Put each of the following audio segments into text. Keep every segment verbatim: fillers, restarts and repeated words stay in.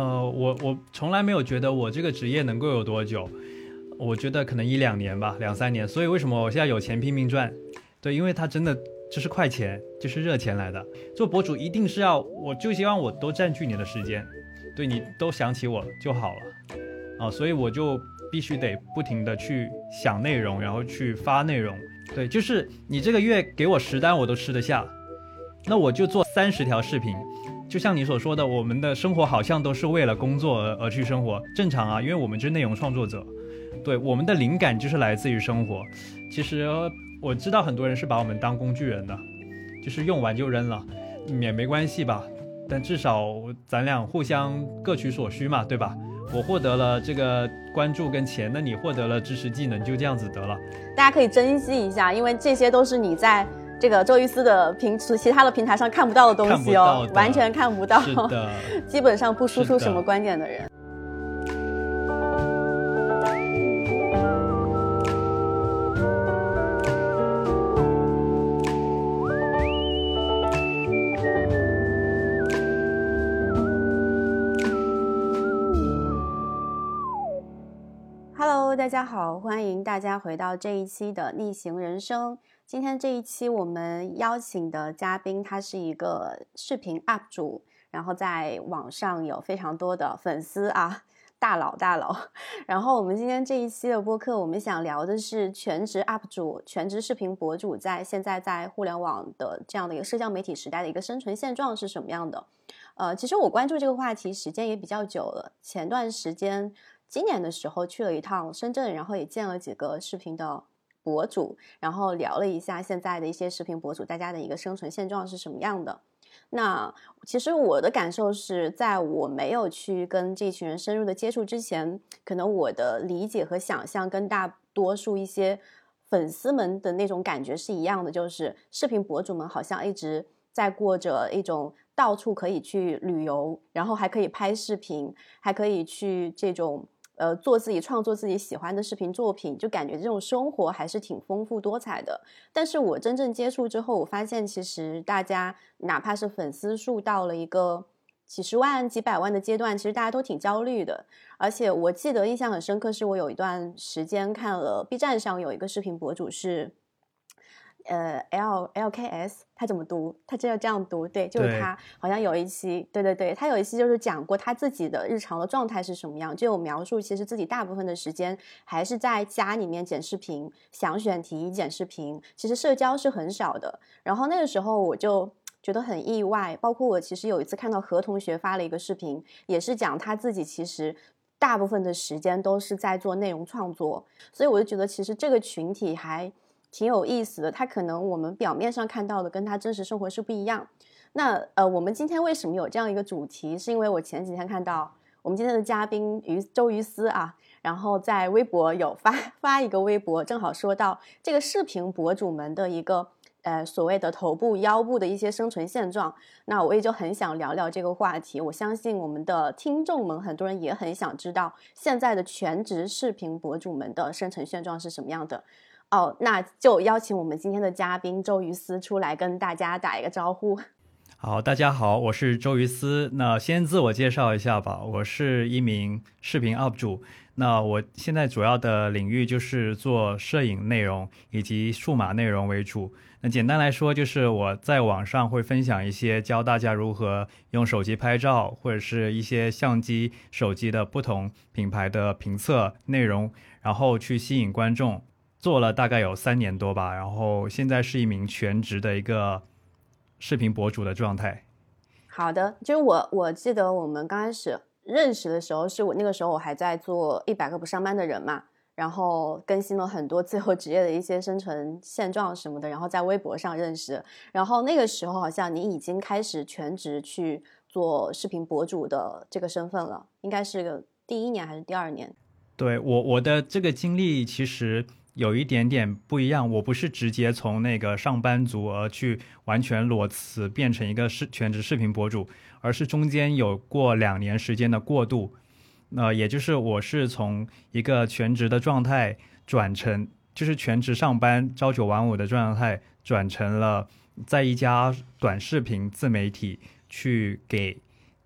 呃，我我从来没有觉得我这个职业能够有多久，我觉得可能一两年吧，两三年。所以为什么我现在有钱拼命赚？对，因为它真的就是快钱，就是热钱来的。做博主一定是要，我就希望我都占据你的时间，对你都想起我就好了啊，所以我就必须得不停的去想内容，然后去发内容。对，就是你这个月给我十单我都吃得下，那我就做三十条视频。就像你所说的，我们的生活好像都是为了工作而而去生活，正常啊，因为我们就是内容创作者。对，我们的灵感就是来自于生活。其实我知道很多人是把我们当工具人的，就是用完就扔了，也没关系吧，但至少咱俩互相各取所需嘛，对吧？我获得了这个关注跟钱，那你获得了知识技能，就这样子得了。 大家可以珍惜一下，因为这些都是你在这个周瑜思的平其他的平台上看不到的东西哦，完全看不到， 是的， 基本上不输出什么观点的人。Hello， 大家好，欢迎大家回到这一期的逆行人生。今天这一期我们邀请的嘉宾，他是一个视频 U P 主，然后在网上有非常多的粉丝啊，大佬大佬。然后我们今天这一期的播客，我们想聊的是全职 U P 主、全职视频博主在现在在互联网的这样的一个社交媒体时代的一个生存现状是什么样的。呃，其实我关注这个话题时间也比较久了，前段时间今年的时候去了一趟深圳，然后也见了几个视频的博主，然后聊了一下现在的一些视频博主大家的一个生存现状是什么样的。那其实我的感受是，在我没有去跟这群人深入的接触之前，可能我的理解和想象跟大多数一些粉丝们的那种感觉是一样的，就是视频博主们好像一直在过着一种到处可以去旅游，然后还可以拍视频，还可以去这种呃，做自己创作自己喜欢的视频作品，就感觉这种生活还是挺丰富多彩的。但是我真正接触之后，我发现其实大家哪怕是粉丝数到了一个几十万几百万的阶段，其实大家都挺焦虑的。而且我记得印象很深刻，是我有一段时间看了 B 站上有一个视频博主是呃 L L K S， 他怎么读？他就要这样读，对，就是他。好像有一期，对对对，他有一期就是讲过他自己的日常的状态是什么样，就有描述其实自己大部分的时间还是在家里面剪视频，想选题剪视频，其实社交是很少的。然后那个时候我就觉得很意外，包括我其实有一次看到何同学发了一个视频，也是讲他自己其实大部分的时间都是在做内容创作，所以我就觉得其实这个群体还挺有意思的，他可能我们表面上看到的跟他真实生活是不一样。那呃，我们今天为什么有这样一个主题，是因为我前几天看到我们今天的嘉宾于周瑜思啊，然后在微博有发发一个微博，正好说到这个视频博主们的一个呃所谓的头部腰部的一些生存现状。那我也就很想聊聊这个话题，我相信我们的听众们很多人也很想知道现在的全职视频博主们的生存现状是什么样的。哦，那就邀请我们今天的嘉宾周瑜思出来跟大家打一个招呼。 好，大家好，我是周瑜思。那先自我介绍一下吧，我是一名视频 U P 主。那我现在主要的领域就是做摄影内容以及数码内容为主。那简单来说，就是我在网上会分享一些教大家如何用手机拍照，或者是一些相机、手机的不同品牌的评测内容，然后去吸引观众。做了大概有三年多吧，然后现在是一名全职的一个视频博主的状态。 好的，就是我我记得我们刚开始认识的时候，是我那个时候我还在做一百个不上班的人嘛，然后更新了很多自由职业的一些生存现状什么的，然后在微博上认识，然后那个时候好像你已经开始全职去做视频博主的这个身份了，应该是个第一年还是第二年？ 对，我我的这个经历其实有一点点不一样，我不是直接从那个上班族而去完全裸辞变成一个视全职视频博主，而是中间有过两年时间的过渡。那、呃、也就是我是从一个全职的状态转成，就是全职上班朝九晚五的状态，转成了在一家短视频自媒体去给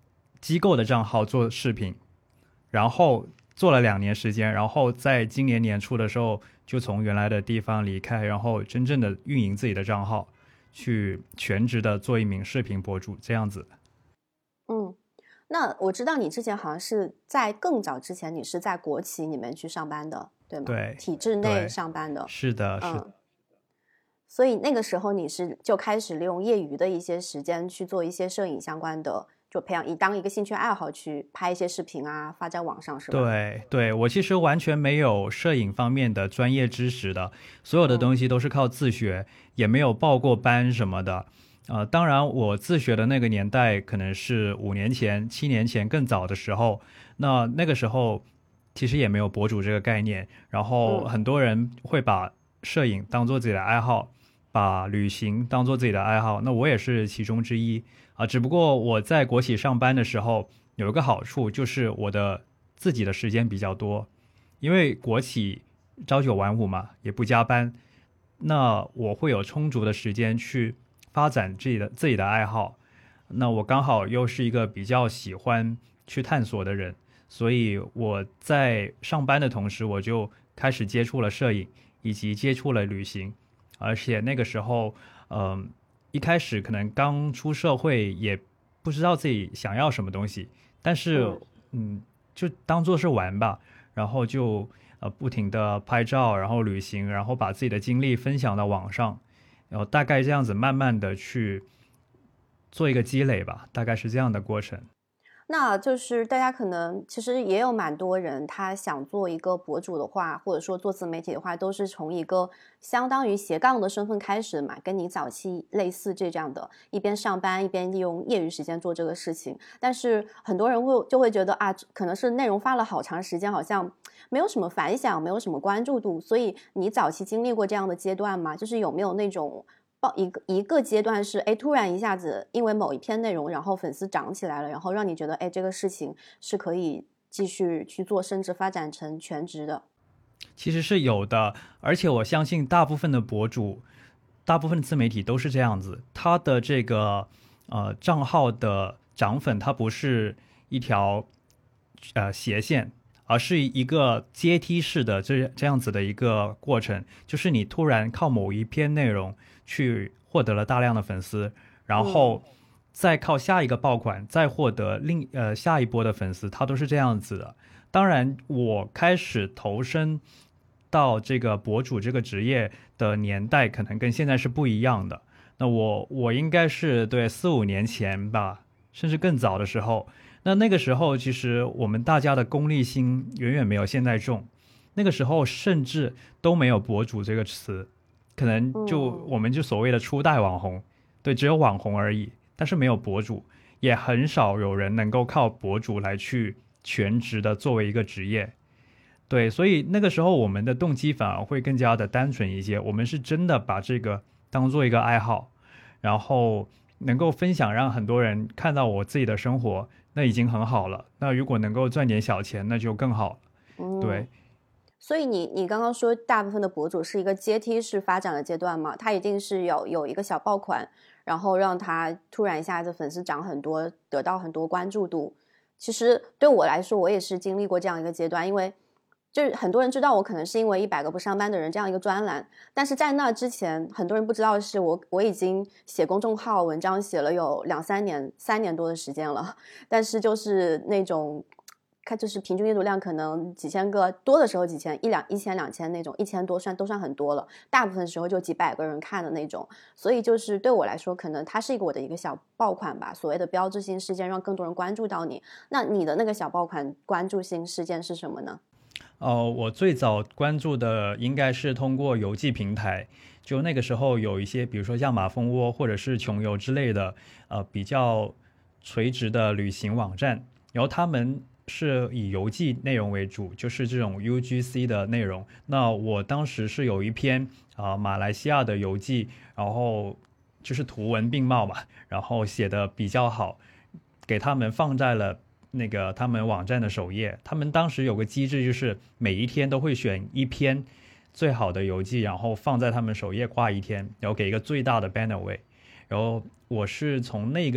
机构的账号做视频，然后做了两年时间，然后在今年年初的时候就从原来的地方离开，然后真正的运营自己的账号，去全职的做一名视频博主这样子。 嗯，那我知道你之前好像是在更早之前你是在国企里面去上班的，对吗？ 对， 体制内上班的。 是的，是的。 嗯，所以那个时候你是就开始利用业余的一些时间去做一些摄影相关的，就培养以当一个兴趣爱好去拍一些视频啊，发在网上，是吧？ 对对，我其实完全没有摄影方面的专业知识的，所有的东西都是靠自学，嗯、也没有报过班什么的。呃，当然我自学的那个年代可能是五年前、七年前更早的时候，那那个时候其实也没有博主这个概念，然后很多人会把摄影当做自己的爱好，把旅行当做自己的爱好，那我也是其中之一啊。只不过我在国企上班的时候有一个好处，就是我的自己的时间比较多，因为国企朝九晚五嘛，也不加班，那我会有充足的时间去发展自己的自己的爱好。那我刚好又是一个比较喜欢去探索的人，所以我在上班的同时，我就开始接触了摄影，以及接触了旅行。而且那个时候，嗯、呃，一开始可能刚出社会，也不知道自己想要什么东西，但是，嗯，就当做是玩吧，然后就呃不停的拍照，然后旅行，然后把自己的经历分享到网上，然后大概这样子慢慢的去做一个积累吧，大概是这样的过程。 那就是大家可能其实也有蛮多人，他想做一个博主的话，或者说做自媒体的话，都是从一个相当于斜杠的身份开始嘛，跟你早期类似这样的，一边上班一边利用业余时间做这个事情。但是很多人会就会觉得啊，可能是内容发了好长时间，好像没有什么反响，没有什么关注度。所以你早期经历过这样的阶段吗？就是有没有那种一个一个阶段是哎，突然一下子因为某一篇内容，然后粉丝涨起来了，然后让你觉得哎，这个事情是可以继续去做，甚至发展成全职的？ 其实是有的，而且我相信大部分的博主，大部分自媒体都是这样子，他的这个呃账号的涨粉，它不是一条呃斜线，而是一个阶梯式的这这样子的一个过程，就是你突然靠某一篇内容去获得了大量的粉丝，然后再靠下一个爆款再获得另呃下一波的粉丝，它都是这样子的。当然，我开始投身到这个博主这个职业的年代，可能跟现在是不一样的。那我我应该是对四五年前吧，甚至更早的时候。那那个时候，其实我们大家的功利心远远没有现在重。那个时候甚至都没有博主这个词，可能就我们就所谓的初代网红，对，只有网红而已，但是没有博主，也很少有人能够靠博主来去全职的作为一个职业。对，所以那个时候我们的动机反而会更加的单纯一些，我们是真的把这个当做一个爱好，然后能够分享，让很多人看到我自己的生活，那已经很好了。那如果能够赚点小钱，那就更好了。嗯、对。 所以你你刚刚说大部分的博主是一个阶梯式发展的阶段嘛，他一定是有有一个小爆款，然后让他突然一下子粉丝涨很多，得到很多关注度。其实对我来说，我也是经历过这样一个阶段，因为就是很多人知道我可能是因为一百个不上班的人这样一个专栏，但是在那之前，很多人不知道的是我我已经写公众号文章写了有两三年三年多的时间了，但是就是那种看就是平均阅读量可能几千个，多的时候几千一两一千两千那种，一千多算都算很多了，大部分时候就几百个人看的那种。所以就是对我来说，可能它是一个我的一个小爆款吧，所谓的标志性事件，让更多人关注到你。那你的那个小爆款关注性事件是什么呢？ 哦，我最早关注的应该是通过游记平台，就那个时候有一些，比如说像马蜂窝或者是穷游之类的，呃，比较垂直的旅行网站，然后他们是以游记内容为主，就是这种 U G C 的内容。那我当时是有一篇啊、呃、马来西亚的游记，然后就是图文并茂嘛，然后写的比较好，给他们放在了那个他们网站的首页。他们当时有个机制，就是每一天都会选一篇最好的游记，然后放在他们首页挂一天，然后给一个最大的 banner 位。然后我是从那个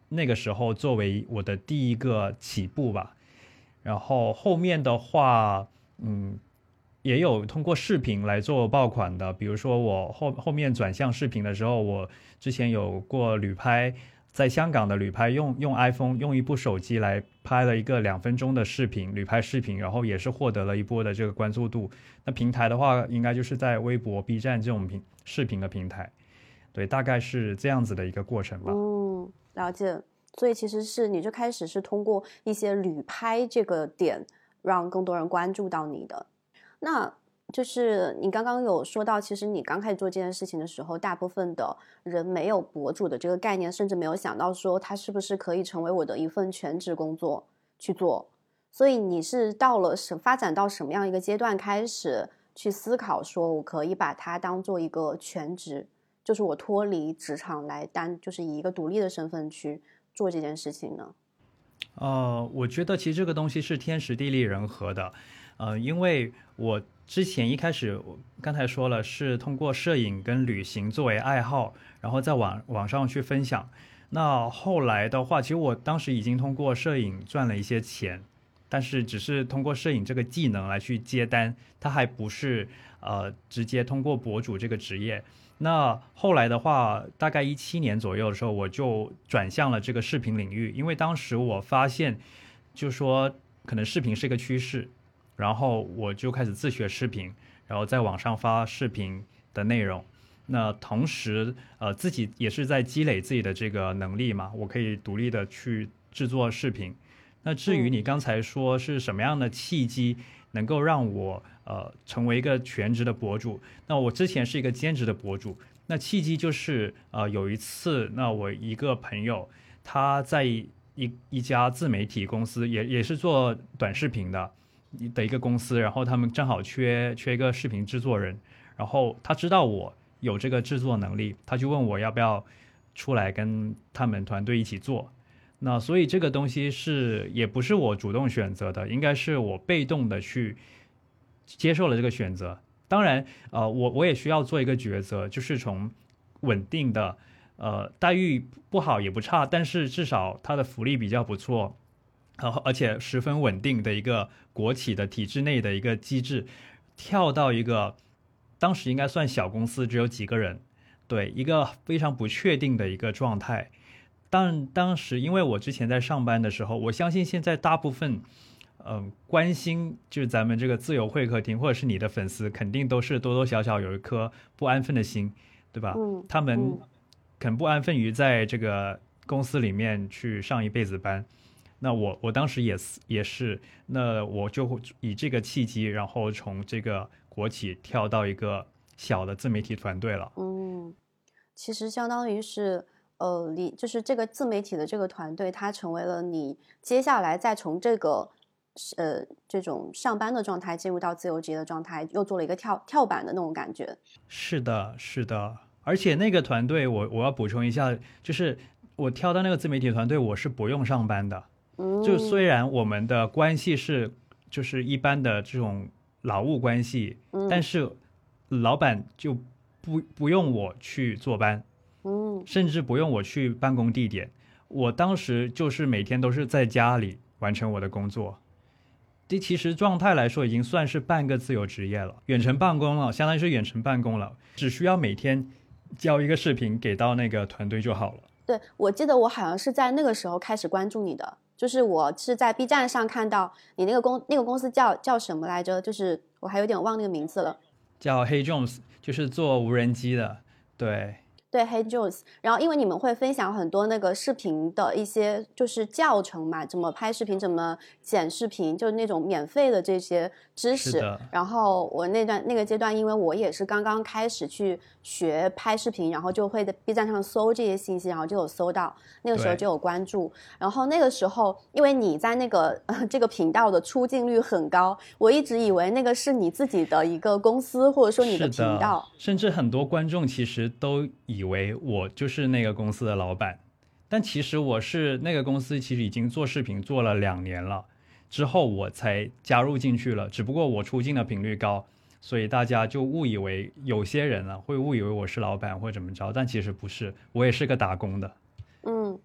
那个时候作为我的第一个起步吧。然后后面的话，嗯，也有通过视频来做爆款的，比如说我后后面转向视频的时候，我之前有过旅拍，在香港的旅拍用用 iPhone 用一部手机来拍了一个两分钟的视频，旅拍视频，然后也是获得了一波的这个关注度。那平台的话，应该就是在微博、B 站这种平视频的平台，对，大概是这样子的一个过程吧。 嗯，了解。所以其实是你就开始是通过一些旅拍这个点，让更多人关注到你的。那就是你刚刚有说到，其实你刚开始做这件事情的时候，大部分的人没有博主的这个概念，甚至没有想到说它是不是可以成为我的一份全职工作去做。所以你是到了什发展到什么样一个阶段开始去思考说我可以把它当做一个全职，就是我脱离职场来单，就是以一个独立的身份去做这件事情呢？ 呃，我觉得其实这个东西是天时地利人和的，呃，因为我之前一开始我刚才说了，是通过摄影跟旅行作为爱好，然后在网网上去分享。那后来的话，其实我当时已经通过摄影赚了一些钱，但是只是通过摄影这个技能来去接单，它还不是呃直接通过博主这个职业。那后来的话，大概一七年左右的时候，我就转向了这个视频领域，因为当时我发现，就说可能视频是一个趋势，然后我就开始自学视频，然后在网上发视频的内容。那同时，呃，自己也是在积累自己的这个能力嘛，我可以独立的去制作视频。那至于你刚才说是什么样的契机能够让我呃成为一个全职的博主，那我之前是一个兼职的博主，那契机就是呃有一次，那我一个朋友他在一一家自媒体公司，也也是做短视频的的一个公司，然后他们正好缺缺一个视频制作人，然后他知道我有这个制作能力，他就问我要不要出来跟他们团队一起做。那所以这个东西是也不是我主动选择的，应该是我被动的去接受了这个选择。当然，呃，我我也需要做一个抉择，就是从稳定的，呃，待遇不好也不差，但是至少它的福利比较不错，然后而且十分稳定的一个国企的体制内的一个机制，跳到一个当时应该算小公司，只有几个人，对，一个非常不确定的一个状态。但当时因为我之前在上班的时候，我相信现在大部分嗯、呃，关心就是咱们这个自由会客厅或者是你的粉丝，肯定都是多多少少有一颗不安分的心，对吧？ 嗯， 他们肯不安分于在这个公司里面去上一辈子班。那我我当时也是也是，那我就以这个契机，然后从这个国企跳到一个小的自媒体团队了。 嗯，其实相当于是。呃，你就是这个自媒体的这个团队，它成为了你接下来再从这个呃这种上班的状态进入到自由职业的状态，又做了一个跳跳板的那种感觉。 是的，是的，而且那个团队我我要补充一下，就是我跳到那个自媒体团队，我是不用上班的。 嗯， 就虽然我们的关系是就是一般的这种劳务关系， 嗯， 但是老板就不不用我去坐班。 嗯， 甚至不用我去办公地点，我当时就是每天都是在家里完成我的工作。这其实状态来说已经算是半个自由职业了，远程办公了，相当于是远程办公了，只需要每天交一个视频给到那个团队就好了。 对，我记得我好像是在那个时候开始关注你的，就是我是在 B 站上看到你那个公那个公司叫叫什么来着？就是我还有点忘那个名字了， 叫 Hey Jones， 就是做无人机的，对。 对 Hey Jones， 然后因为你们会分享很多那个视频的一些就是教程嘛，怎么拍视频，怎么剪视频，就是那种免费的这些知识。然后我那段那个阶段，因为我也是刚刚开始去学拍视频，然后就会在 B 站上搜这些信息，然后就有搜到，那个时候就有关注。然后那个时候，因为你在那个、呃、这个频道的出镜率很高，我一直以为那个是你自己的一个公司，或者说你的频道， 甚至很多观众其实都以为我就是那个公司的老板，但其实我是那个公司其实已经做视频做了两年了，之后我才加入进去了，只不过我出镜的频率高，所以大家就误以为有些人啊会误以为我是老板或者怎么着，但其实不是，我也是个打工的。 嗯，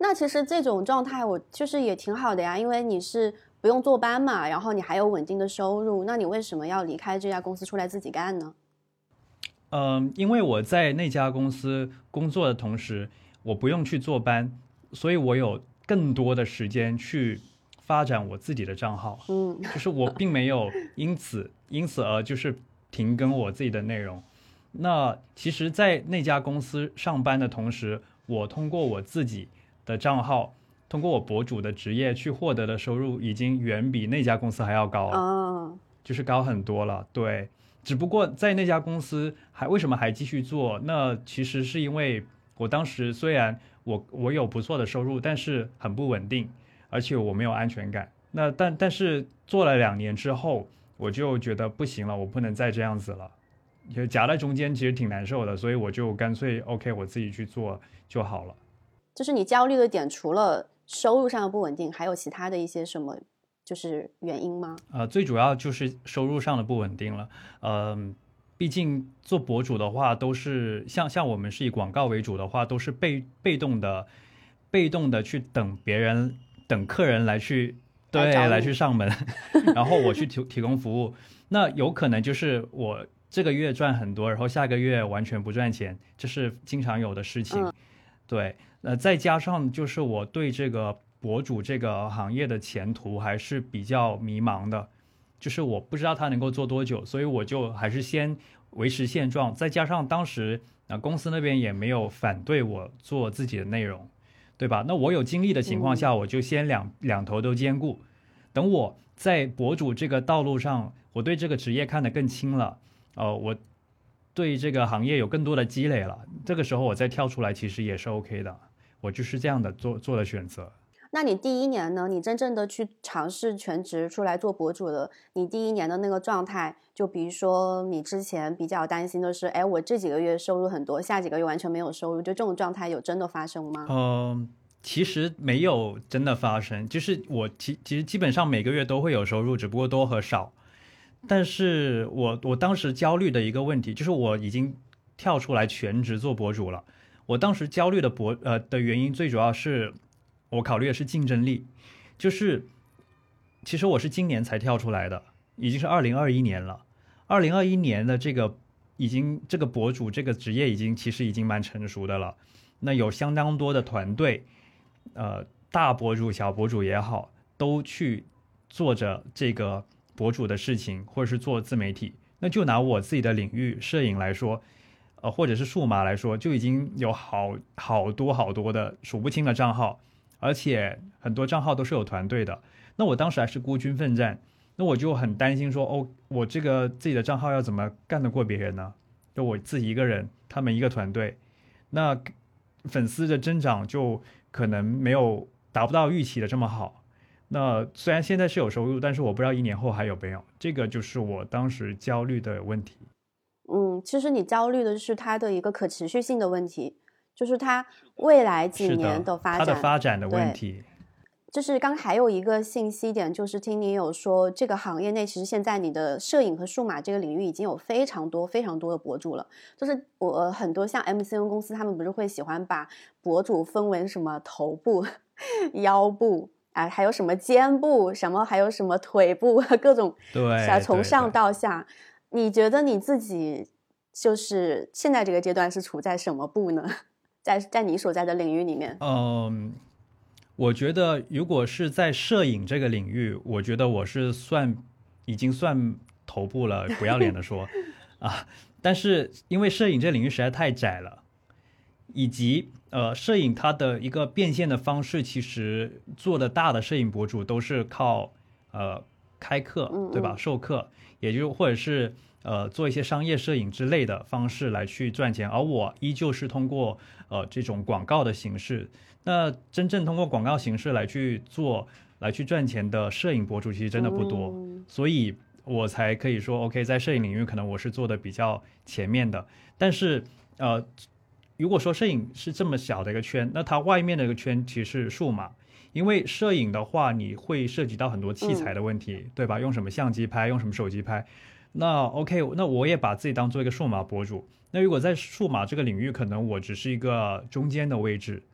那其实这种状态我就是也挺好的呀，因为你是不用坐班嘛，然后你还有稳定的收入，那你为什么要离开这家公司出来自己干呢？ 嗯，因为我在那家公司工作的同时，我不用去坐班，所以我有更多的时间去发展我自己的账号。 嗯， 就是我并没有因此因此而就是停更我自己的内容。那其实，在那家公司上班的同时，我通过我自己的账号，通过我博主的职业去获得的收入，已经远比那家公司还要高了。 哦， 就是高很多了。对，只不过在那家公司还为什么还继续做？那其实是因为我当时虽然我我有不错的收入，但是很不稳定，而且我没有安全感。那但但是做了两年之后，我就觉得不行了，我不能再这样子了，就夹在中间其实挺难受的，所以我就干脆 OK 我自己去做就好了。 就是你焦虑的点除了收入上的不稳定，还有其他的一些什么就是原因吗？ 呃，最主要就是收入上的不稳定了。嗯、毕竟做博主的话，都是像像我们是以广告为主的话，都是被被动的，被动的去等别人，等客人来去对来找你来去上门，然后我去提提供服务。那有可能就是我这个月赚很多，然后下个月完全不赚钱，这是经常有的事情。 嗯对，呃，再加上就是我对这个博主这个行业的前途还是比较迷茫的，就是我不知道他能够做多久，所以我就还是先维持现状。再加上当时啊、呃公司那边也没有反对我做自己的内容，对吧？那我有精力的情况下，我就先两两头都兼顾。等我在博主这个道路上，我对这个职业看得更清了，呃，我对这个行业有更多的积累了，这个时候我再跳出来，其实也是 OK 的。我就是这样的做做的选择。 那你第一年呢？你真正的去尝试全职出来做博主的，你第一年的那个状态，就比如说你之前比较担心的是，哎，我这几个月收入很多，下几个月完全没有收入，就这种状态有真的发生吗？ 嗯，其实没有真的发生，就是我其其实基本上每个月都会有收入，只不过多和少。但是我我当时焦虑的一个问题，就是我已经跳出来全职做博主了。我当时焦虑的博呃的原因，最主要是我考虑的是竞争力，就是其实我是今年才跳出来的，已经是二零二一年了。二零二一年的这个已经这个博主这个职业已经其实已经蛮成熟的了。那有相当多的团队，呃，大博主、小博主也好，都去做着这个博主的事情，或者是做自媒体。那就拿我自己的领域摄影来说，呃，或者是数码来说，就已经有好好多好多的数不清的账号，而且很多账号都是有团队的。那我当时还是孤军奋战，那我就很担心说，哦，我这个自己的账号要怎么干得过别人呢？就我自己一个人，他们一个团队，那粉丝的增长就可能没有达不到预期的这么好。那虽然现在是有收入，但是我不知道一年后还有没有，这个就是我当时焦虑的问题。 嗯，其实你焦虑的是它的一个可持续性的问题，就是它未来几是年的， 发展， 它的发展的问题。 就是刚还有一个信息点，就是听你有说，这个行业内其实现在你的摄影和数码这个领域已经有非常多非常多的博主了。就是我很多像 M C N 公司，他们不是会喜欢把博主分为什么头部、腰部啊，还有什么肩部，什么还有什么腿部，各种对， 从上到下。你觉得你自己就是现在这个阶段是处在什么部呢？在在你所在的领域里面？ 嗯。我觉得如果是在摄影这个领域，我觉得我是算已经算头部了，不要脸的说啊。但是因为摄影这领域实在太窄了，以及呃，摄影它的一个变现的方式，其实做的大的摄影博主都是靠呃开课，对吧？授课，也就或者是呃做一些商业摄影之类的方式来去赚钱，而我依旧是通过呃这种广告的形式。那真正通过广告形式来去做、来去赚钱的摄影博主，其实真的不多， 嗯、 所以我才可以说 ，OK， 在摄影领域可能我是做的比较前面的。但是，呃，如果说摄影是这么小的一个圈，那它外面的一个圈其实是数码，因为摄影的话，你会涉及到很多器材的问题， 嗯、 对吧？用什么相机拍，用什么手机拍。那 OK， 那我也把自己当做一个数码博主。那如果在数码这个领域，可能我只是一个中间的位置，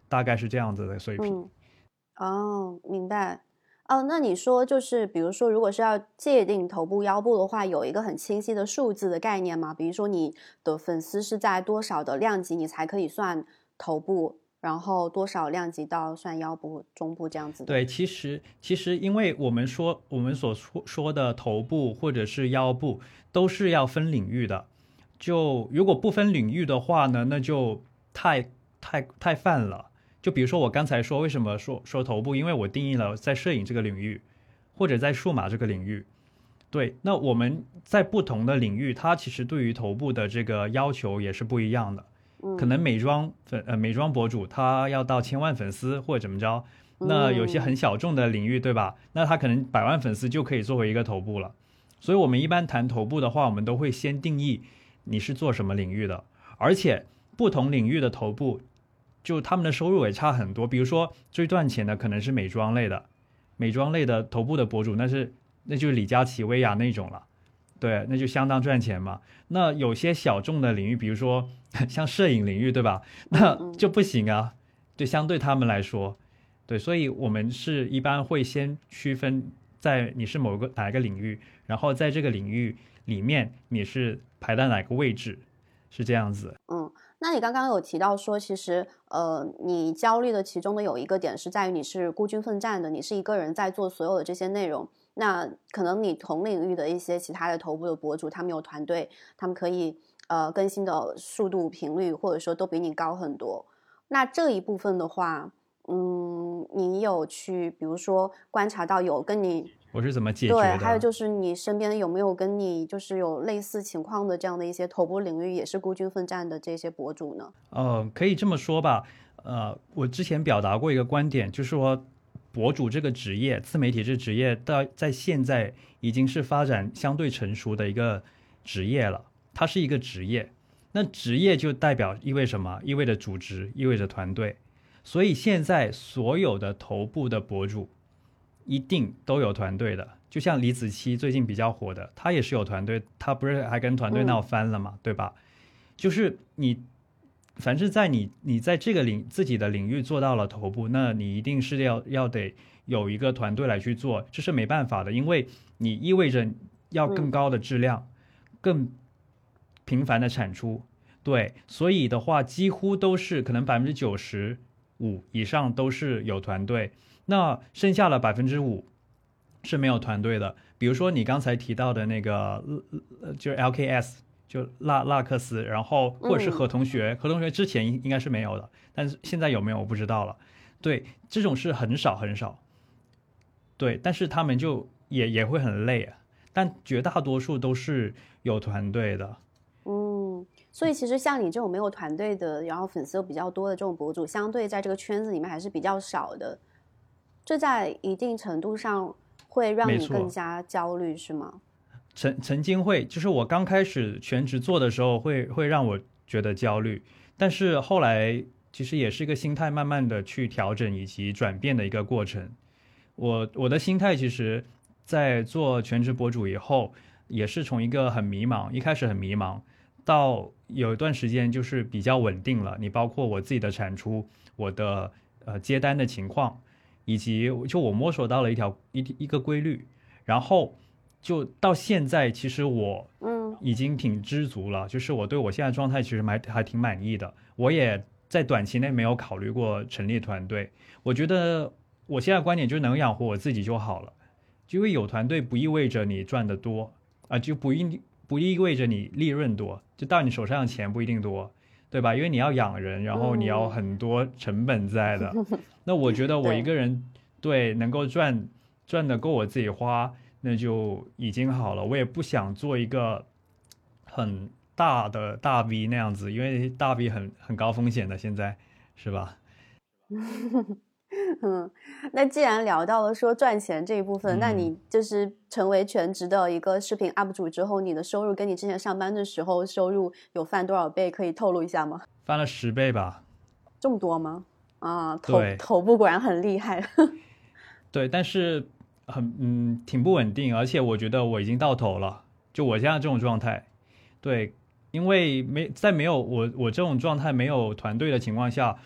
大概是这样子的水平。 嗯，哦，明白。哦，那你说就是比如说如果是要界定头部腰部的话，有一个很清晰的数字的概念吗？比如说你的粉丝是在多少的量级你才可以算头部，然后多少量级到算腰部中部这样子的？ 对，其实其实因为我们说我们所说说的头部或者是腰部都是要分领域的，就如果不分领域的话呢，那就太太太泛了。就比如说我刚才说为什么说说头部，因为我定义了在摄影这个领域或者在数码这个领域。对，那我们在不同的领域，它其实对于头部的这个要求也是不一样的。可能美妆粉呃美妆博主他要到千万粉丝或者怎么着，那有些很小众的领域，对吧？那他可能百万粉丝就可以作为一个头部了。所以我们一般谈头部的话，我们都会先定义你是做什么领域的，而且不同领域的头部，就他们的收入也差很多。比如说最赚钱的可能是美妆类的，美妆类的头部的博主，那是那就是李佳琦、薇娅那种了。对，那就相当赚钱嘛。那有些小众的领域，比如说像摄影领域，对吧？那就不行啊。对，相对他们来说，对，所以我们是一般会先区分在你是某个哪一个领域，然后在这个领域里面你是排在哪个位置，是这样子。 嗯，那你刚刚有提到说，其实呃，你焦虑的其中的有一个点是在于你是孤军奋战的，你是一个人在做所有的这些内容。那可能你同领域的一些其他的头部的博主，他们有团队，他们可以呃更新的速度、频率，或者说都比你高很多。那这一部分的话，嗯，你有去比如说观察到有跟你我是怎么解决的？ 对，还有就是你身边有没有跟你就是有类似情况的这样的一些头部领域也是孤军奋战的这些博主呢？ 呃，可以这么说吧。呃，我之前表达过一个观点，就是说博主这个职业，自媒体这个职业，到在现在已经是发展相对成熟的一个职业了。它是一个职业，那职业就代表意味什么？意味着组织，意味着团队。所以现在所有的头部的博主一定都有团队的。就像李子柒最近比较火的，他也是有团队，他不是还跟团队闹翻了嘛，嗯、对吧？就是你。凡是在你你在这个领自己的领域做到了头部，那你一定是要要得有一个团队来去做，这是没办法的，因为你意味着要更高的质量，嗯、更频繁的产出，对，所以的话几乎都是可能百分之九十五以上都是有团队，那剩下的百分之五是没有团队的。比如说你刚才提到的那个，就是 L K S。就拉拉克斯，然后或者是何同学，嗯、何同学之前应该是没有的，但是现在有没有我不知道了。对，这种是很少很少。对，但是他们就也也会很累啊，但绝大多数都是有团队的。 嗯，所以其实像你这种没有团队的，然后粉丝又比较多的这种博主，相对在这个圈子里面还是比较少的，这在一定程度上会让你更加焦虑，是吗？ 曾曾经会，就是我刚开始全职做的时候会，会会让我觉得焦虑，但是后来其实也是一个心态慢慢的去调整以及转变的一个过程。我我的心态其实，在做全职博主以后，也是从一个很迷茫，一开始很迷茫，到有一段时间就是比较稳定了。你包括我自己的产出，我的呃接单的情况，以及就我摸索到了一条一一个规律，然后。就到现在，其实我嗯已经挺知足了，嗯、就是我对我现在状态其实还还挺满意的。我也在短期内没有考虑过成立团队。我觉得我现在观点就是能养活我自己就好了，因为有团队不意味着你赚得多啊、呃，就不意不意味着你利润多，就到你手上的钱不一定多，对吧？因为你要养人，然后你要很多成本在的。嗯、那我觉得我一个人对能够赚赚得够我自己花。那就已经好了，我也不想做一个很大的大 V 那样子，因为大 V 很很高风险的，现在是吧？ 嗯，那既然聊到了说赚钱这一部分，嗯、那你就是成为全职的一个视频 U P 主之后，你的收入跟你之前上班的时候收入有翻多少倍？可以透露一下吗？ 翻了十倍吧。 这么多吗？啊，头头部果然很厉害。 对，但是。很嗯，挺不稳定，而且我觉得我已经到头了，就我现在这种状态，对，因为没在没有我我这种状态没有团队的情况下，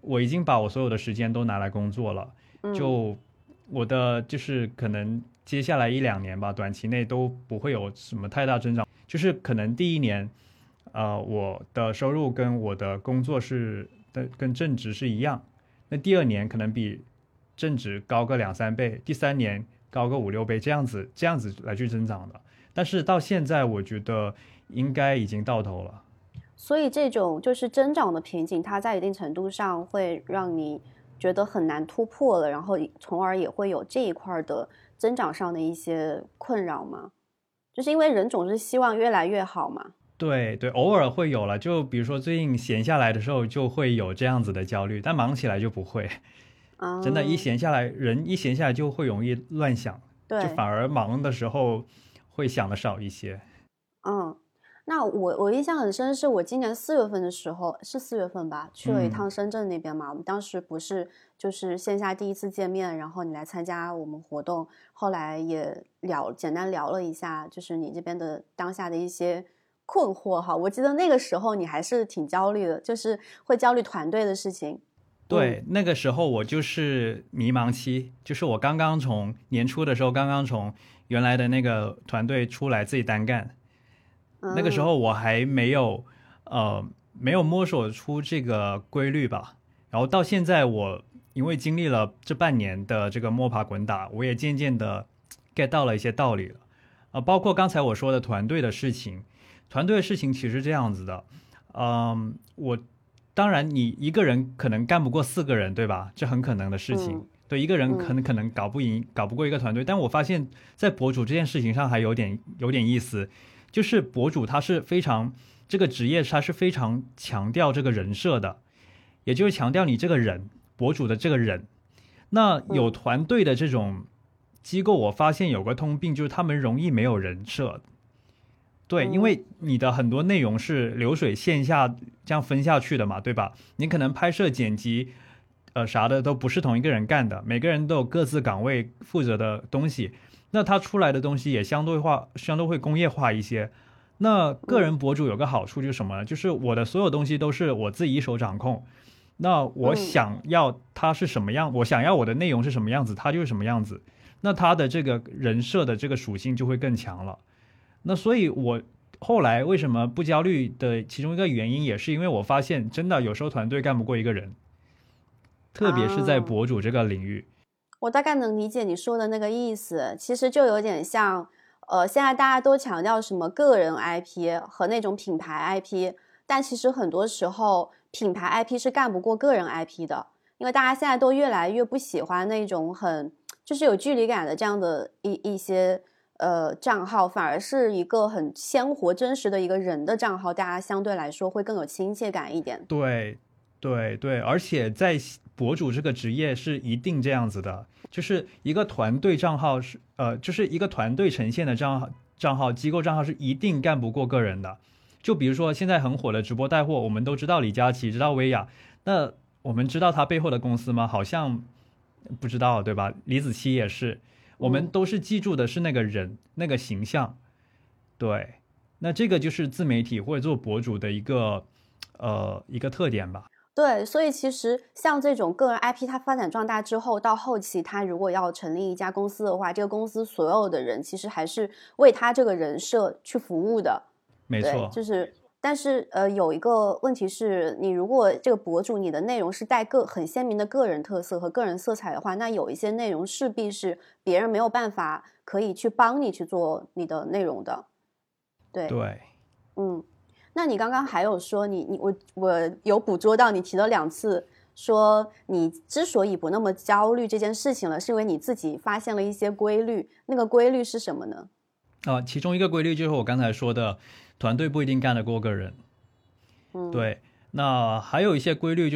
我已经把我所有的时间都拿来工作了，就我的就是可能接下来一两年吧，短期内都不会有什么太大增长，就是可能第一年，呃，我的收入跟我的工作是的跟正职是一样，那第二年可能比正职高个两三倍，第三年高个五六倍，这样子这样子来去增长的。但是到现在，我觉得应该已经到头了。 所以这种就是增长的瓶颈，它在一定程度上会让你觉得很难突破了，然后从而也会有这一块的增长上的一些困扰吗？就是因为人总是希望越来越好嘛。 对对，偶尔会有了，就比如说最近闲下来的时候就会有这样子的焦虑，但忙起来就不会。 嗯、 真的，一闲下来，人一闲下来就会容易乱想， 对， 就反而忙的时候会想的少一些。 嗯。那我我印象很深，是我今年四月份的时候，是四月份吧，去了一趟深圳那边嘛。嗯、我们当时不是就是线下第一次见面，然后你来参加我们活动，后来也聊简单聊了一下，就是你这边的当下的一些困惑哈。我记得那个时候你还是挺焦虑的，就是会焦虑团队的事情。 对，嗯、那个时候我就是迷茫期，就是我刚刚从年初的时候，刚刚从原来的那个团队出来自己单干。那个时候我还没有，呃，没有摸索出这个规律吧。然后到现在，我因为经历了这半年的这个摸爬滚打，我也渐渐的 get 到了一些道理了。啊、呃，包括刚才我说的团队的事情，团队的事情其实这样子的。嗯、呃，我当然你一个人可能干不过四个人，对吧？这很可能的事情。嗯、对，一个人可能可能搞不赢，搞不过一个团队。但我发现，在博主这件事情上还有点有点意思。就是博主他是非常这个职业他是非常强调这个人设的，也就是强调你这个人博主的这个人。那有团队的这种机构，我发现有个通病，就是他们容易没有人设。对，因为你的很多内容是流水线下这样分下去的嘛，对吧？你可能拍摄剪辑呃啥的都不是同一个人干的，每个人都有各自岗位负责的东西，那它出来的东西也相对化，相对会工业化一些。那个人博主有个好处就是什么呢？就是我的所有东西都是我自己一手掌控。那我想要它是什么样，我想要我的内容是什么样子，它就是什么样子。那它的这个人设的这个属性就会更强了。那所以我后来为什么不焦虑的其中一个原因，也是因为我发现真的有时候团队干不过一个人，特别是在博主这个领域。 我大概能理解你说的那个意思，其实就有点像，呃，现在大家都强调什么个人 I P 和那种品牌 I P， 但其实很多时候品牌 I P 是干不过个人 I P 的，因为大家现在都越来越不喜欢那种很就是有距离感的这样的一一些呃账号，反而是一个很鲜活真实的一个人的账号，大家相对来说会更有亲切感一点。 对对对，而且在博主这个职业是一定这样子的，就是一个团队账号是呃，就是一个团队呈现的账号账号机构账号是一定干不过个人的。就比如说现在很火的直播带货，我们都知道李佳琦，知道薇娅，那我们知道他背后的公司吗？好像不知道，对吧？李子柒也是，我们都是记住的是那个人、那个形象。对，那这个就是自媒体或者做博主的一个呃一个特点吧。 对，所以其实像这种个人 I P 它发展壮大之后，到后期它如果要成立一家公司的话，这个公司所有的人其实还是为他这个人设去服务的。 没错， 就是但是呃有一个问题是，你如果这个博主你的内容是带个很鲜明的个人特色和个人色彩的话，那有一些内容势必是别人没有办法可以去帮你去做你的内容的。对对， 嗯。那你刚刚还有说你你我我有捕捉到你提了两次说你之所以不那么焦虑这件事情了，是因为你自己发现了一些规律，那个规律是什么呢？ 啊、呃，其中一个规律就是我刚才说的，团队不一定干得过个人。 嗯， 对。那还有一些规律就是，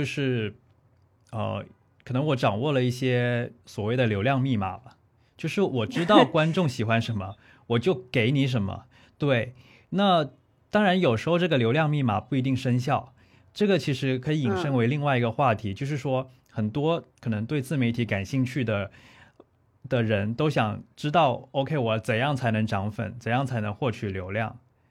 呃，可能我掌握了一些所谓的流量密码吧，就是我知道观众喜欢什么，我就给你什么。对，那。当然有时候这个流量密码不一定生效，这个其实可以引申为另外一个话题、嗯、就是说很多可能对自媒体感兴趣的的人都想知道 OK 我怎样才能涨粉，怎样才能获取流量。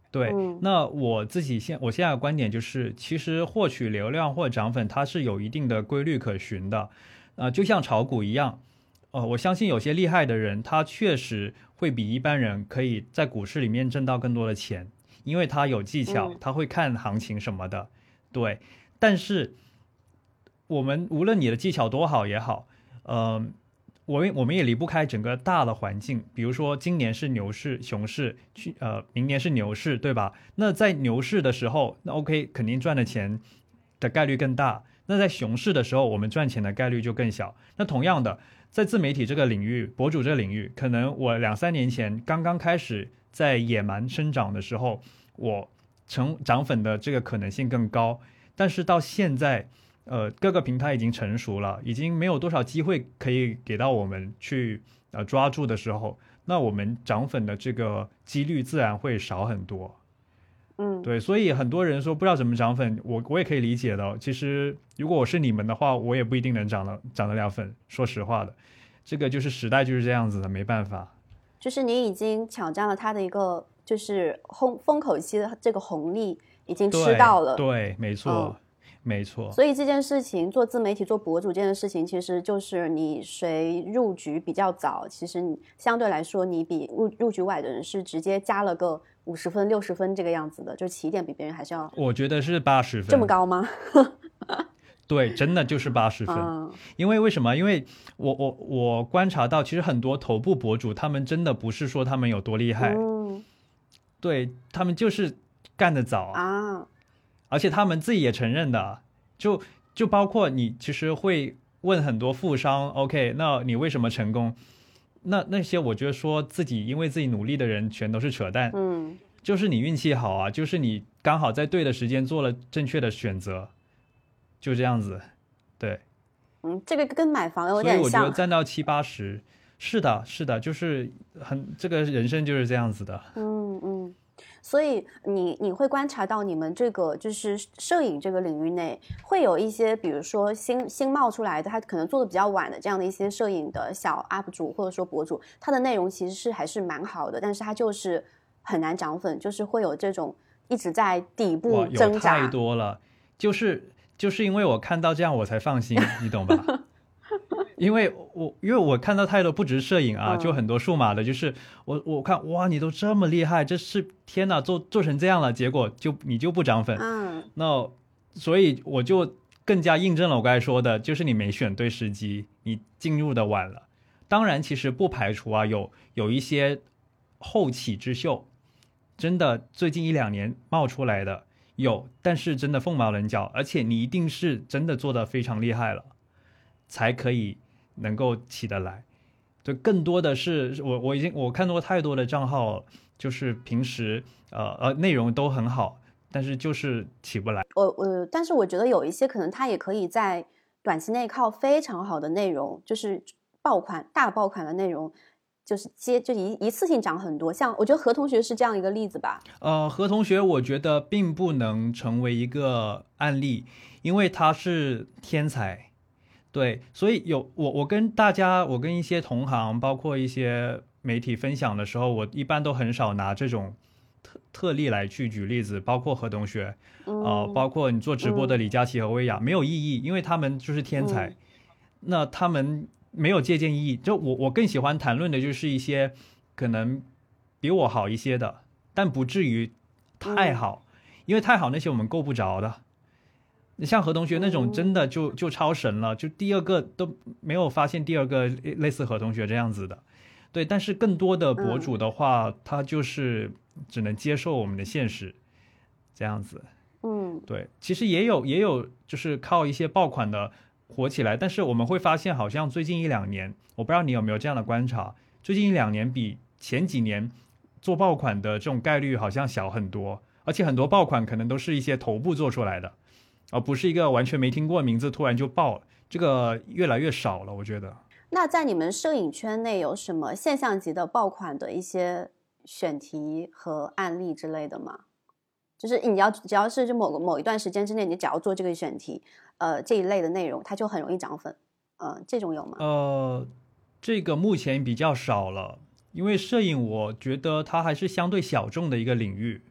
对， 嗯那我自己现我现在的观点就是，其实获取流量或涨粉，它是有一定的规律可循的，呃，就像炒股一样，呃，我相信有些厉害的人，他确实会比一般人可以在股市里面挣到更多的钱，因为他有技巧， 嗯他会看行情什么的，对。但是我们无论你的技巧多好也好，呃，我们我们也离不开整个大的环境，比如说今年是牛市、熊市，去呃，明年是牛市，对吧？那在牛市的时候，那 OK 肯定赚的钱的概率更大。那在熊市的时候，我们赚钱的概率就更小。那同样的，在自媒体这个领域、博主这个领域，可能我两三年前刚刚开始在野蛮生长的时候，我成涨粉的这个可能性更高。但是到现在，呃，各个平台已经成熟了，已经没有多少机会可以给到我们去呃抓住的时候，那我们涨粉的这个几率自然会少很多。 嗯， 对，所以很多人说不知道怎么涨粉，我我也可以理解的。其实如果我是你们的话，我也不一定能涨了涨得了粉。说实话的，这个就是时代就是这样子的，没办法。 就是你已经抢占了它的一个就是风风口期的这个红利，已经吃到了。 对，对没错。 嗯没错， 所以这件事情做自媒体做博主这件事情，其实就是你谁入局比较早，其实你相对来说你比入入局外的人是直接加了个五十分六十分这个样子的，就是起点比别人还是要。 我觉得是八十分。 这么高吗？ 对，真的就是八十分、嗯。因为为什么？因为我我我观察到，其实很多头部博主他们真的不是说他们有多厉害，嗯、对他们就是干得早啊。而且他们自己也承认的，就就包括你其实会问很多富商 OK 那你为什么成功，那那些我觉得说自己因为自己努力的人全都是扯淡，嗯，就是你运气好啊，就是你刚好在对的时间做了正确的选择，就这样子。对， 嗯，这个跟买房有点像， 所以我觉得占到七八十，是的是的，就是很这个人生就是这样子的。 嗯嗯，所以你你会观察到你们这个就是摄影这个领域内会有一些比如说新新冒出来的，他可能做的比较晚的这样的一些摄影的小 U P 主或者说博主，他的内容其实是还是蛮好的，但是他就是很难涨粉，就是会有这种一直在底部挣扎。 有太多了，就是就是因为我看到这样我才放心，你懂吧？因为我因为我看到太多不只是摄影啊、嗯、就很多数码的，就是我我看哇你都这么厉害，这是天哪，做做成这样了，结果就你就不涨粉，嗯，那所以我就更加印证了我刚才说的，就是你没选对时机，你进入的晚了。当然其实不排除啊有有一些后起之秀，真的最近一两年冒出来的有，但是真的凤毛麟角，而且你一定是真的做得非常厉害了才可以能够起得来。就更多的是我我已经我看到过太多的账号，就是平时呃呃内容都很好，但是就是起不来。 我呃，但是我觉得有一些可能它也可以在短期内靠非常好的内容，就是爆款大爆款的内容，就是接就一一次性涨很多。像我觉得何同学是这样一个例子吧。 呃，何同学我觉得并不能成为一个案例，因为他是天才。对，所以有我我跟大家，我跟一些同行，包括一些媒体分享的时候，我一般都很少拿这种特特例来去举例子，包括何同学，嗯、呃，包括你做直播的李佳琦和薇娅，嗯、没有意义，因为他们就是天才，嗯、那他们没有借鉴意义。就我我更喜欢谈论的就是一些可能比我好一些的，但不至于太好，嗯、因为太好那些我们够不着的。像何同学那种真的就就超神了，就第二个都没有发现第二个类似何同学这样子的。对，但是更多的博主的话，嗯、他就是只能接受我们的现实这样子。嗯，对，其实也有也有就是靠一些爆款的火起来，但是我们会发现好像最近一两年，我不知道你有没有这样的观察，最近一两年比前几年做爆款的这种概率好像小很多，而且很多爆款可能都是一些头部做出来的，而不是一个完全没听过名字突然就爆了，这个越来越少了，我觉得。 那在你们摄影圈内有什么现象级的爆款的一些选题和案例之类的吗？就是你要只要是就某个某一段时间之内，你只要做这个选题，呃，这一类的内容，它就很容易涨粉，呃，这种有吗？ 呃，这个目前比较少了，因为摄影我觉得它还是相对小众的一个领域。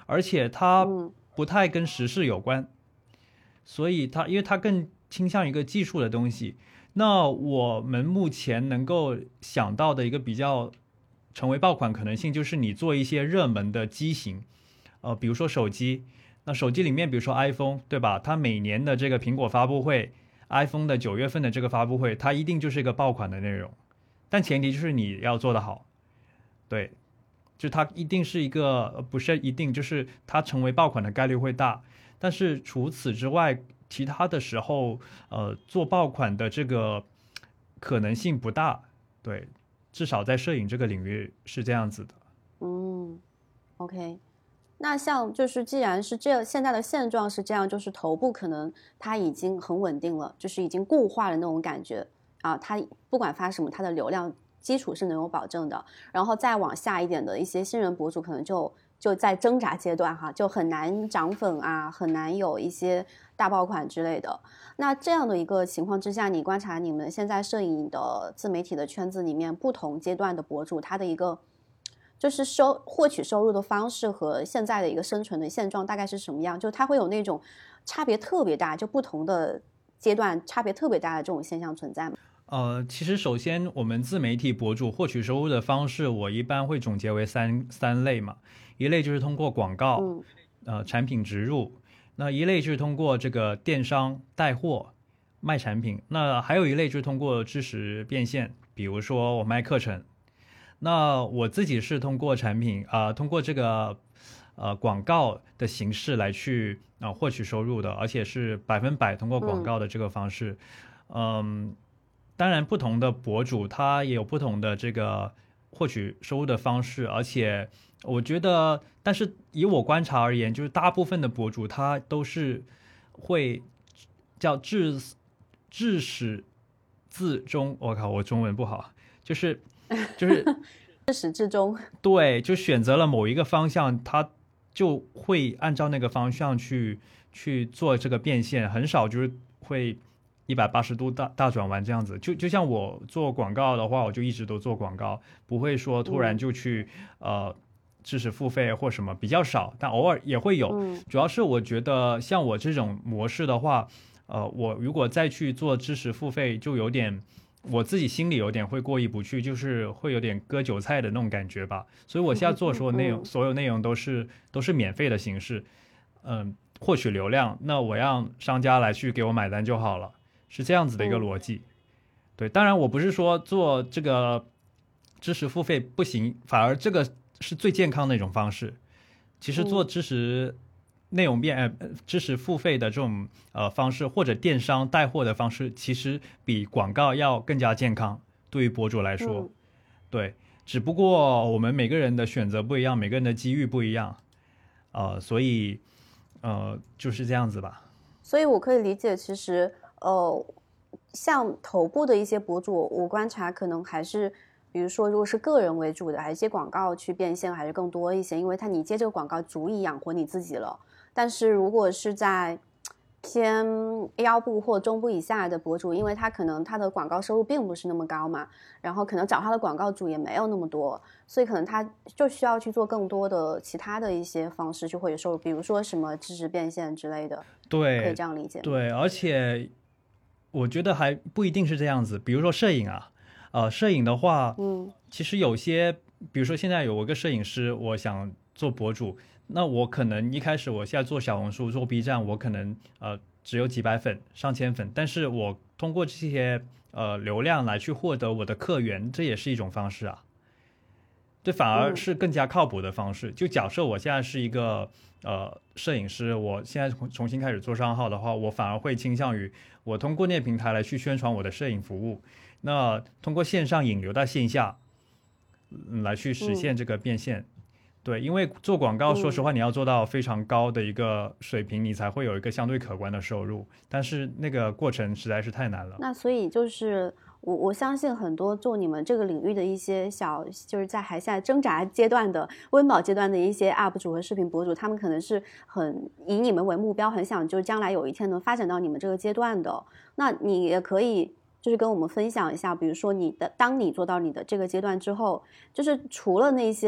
而且它不太跟时事有关，所以它因为它更倾向一个技术的东西。那我们目前能够想到的一个比较成为爆款可能性，就是你做一些热门的机型，呃，比如说手机，那手机里面比如说 iPhone 对吧，它每年的这个苹果发布会 iPhone 的九月份的这个发布会，它一定就是一个爆款的内容，但前提就是你要做得好，对，就它一定是一个，不是一定，就是它成为爆款的概率会大，但是除此之外其他的时候呃做爆款的这个可能性不大，对，至少在摄影这个领域是这样子的。 嗯 OK， 那像就是既然是这现在的现状是这样，就是头部可能它已经很稳定了，就是已经固化了那种感觉啊，它不管发什么它的流量基础是能有保证的，然后再往下一点的一些新人博主可能就就在挣扎阶段哈，就很难涨粉啊，很难有一些大爆款之类的。那这样的一个情况之下，你观察你们现在摄影的自媒体的圈子里面不同阶段的博主，他的一个就是收获取收入的方式和现在的一个生存的现状大概是什么样？就它会有那种差别特别大，就不同的阶段差别特别大的这种现象存在吗？ 呃，其实首先我们自媒体博主获取收入的方式，我一般会总结为三三类嘛。一类就是通过广告， 嗯、 呃，产品植入；那一类就是通过这个电商带货卖产品；那还有一类就是通过知识变现，比如说我卖课程。那我自己是通过产品啊、呃，通过这个呃广告的形式来去啊、呃、获取收入的，而且是百分百通过广告的这个方式。嗯。嗯当然，不同的博主他也有不同的这个获取收入的方式，而且我觉得，但是以我观察而言，就是大部分的博主他都是会叫至至始至终。我靠，我中文不好，就是就是自始至终， 对，就选择了某一个方向，他就会按照那个方向去去做这个变现，很少就是会一百八十度大大转弯这样子。就就像我做广告的话，我就一直都做广告，不会说突然就去、嗯、呃知识付费或什么，比较少，但偶尔也会有、嗯、主要是我觉得像我这种模式的话，呃我如果再去做知识付费，就有点我自己心里有点会过意不去，就是会有点割韭菜的那种感觉吧。所以我现在做所有内容、嗯、所有内容都是都是免费的形式，嗯、呃，获取流量，那我让商家来去给我买单就好了，是这样子的一个逻辑。嗯、对，当然我不是说做这个知识付费不行，反而这个是最健康的一种方式。其实做知识内容变呃知识付费的这种呃方式，或者电商带货的方式，其实比广告要更加健康，对于博主来说。嗯、对，只不过我们每个人的选择不一样，每个人的机遇不一样，呃，所以呃就是这样子吧。 所以我可以理解，其实呃，像头部的一些博主，我观察可能还是，比如说如果是个人为主的，还是接广告去变现还是更多一些，因为他你接这个广告足以养活你自己了。但是如果是在偏腰部或中部以下的博主，因为他可能他的广告收入并不是那么高嘛，然后可能找他的广告主也没有那么多，所以可能他就需要去做更多的其他的一些方式去获取收入，比如说什么知识变现之类的。 对， 可以这样理解吗？ 对，而且我觉得还不一定是这样子。比如说摄影啊，呃，摄影的话，嗯，其实有些，比如说现在有一个摄影师，我想做博主。那我可能一开始我现在做小红书做 B 站，我可能呃只有几百粉上千粉，但是我通过这些呃流量来去获得我的客源，这也是一种方式啊。这反而是更加靠谱的方式。就假设我现在是一个呃摄影师，我现在重新开始做账号的话，我反而会倾向于我通过那个平台来去宣传我的摄影服务，那通过线上引流到线下、嗯、来去实现这个变现。嗯对，因为做广告，说实话，你要做到非常高的一个水平，你才会有一个相对可观的收入。但是那个过程实在是太难了。 那所以就是我我相信很多做你们这个领域的一些小，就是在还在挣扎阶段的温饱阶段的一些 U P 主和视频博主，他们可能是很以你们为目标，很想就是将来有一天能发展到你们这个阶段的。那你也可以就是跟我们分享一下，比如说你的当你做到你的这个阶段之后，就是除了那些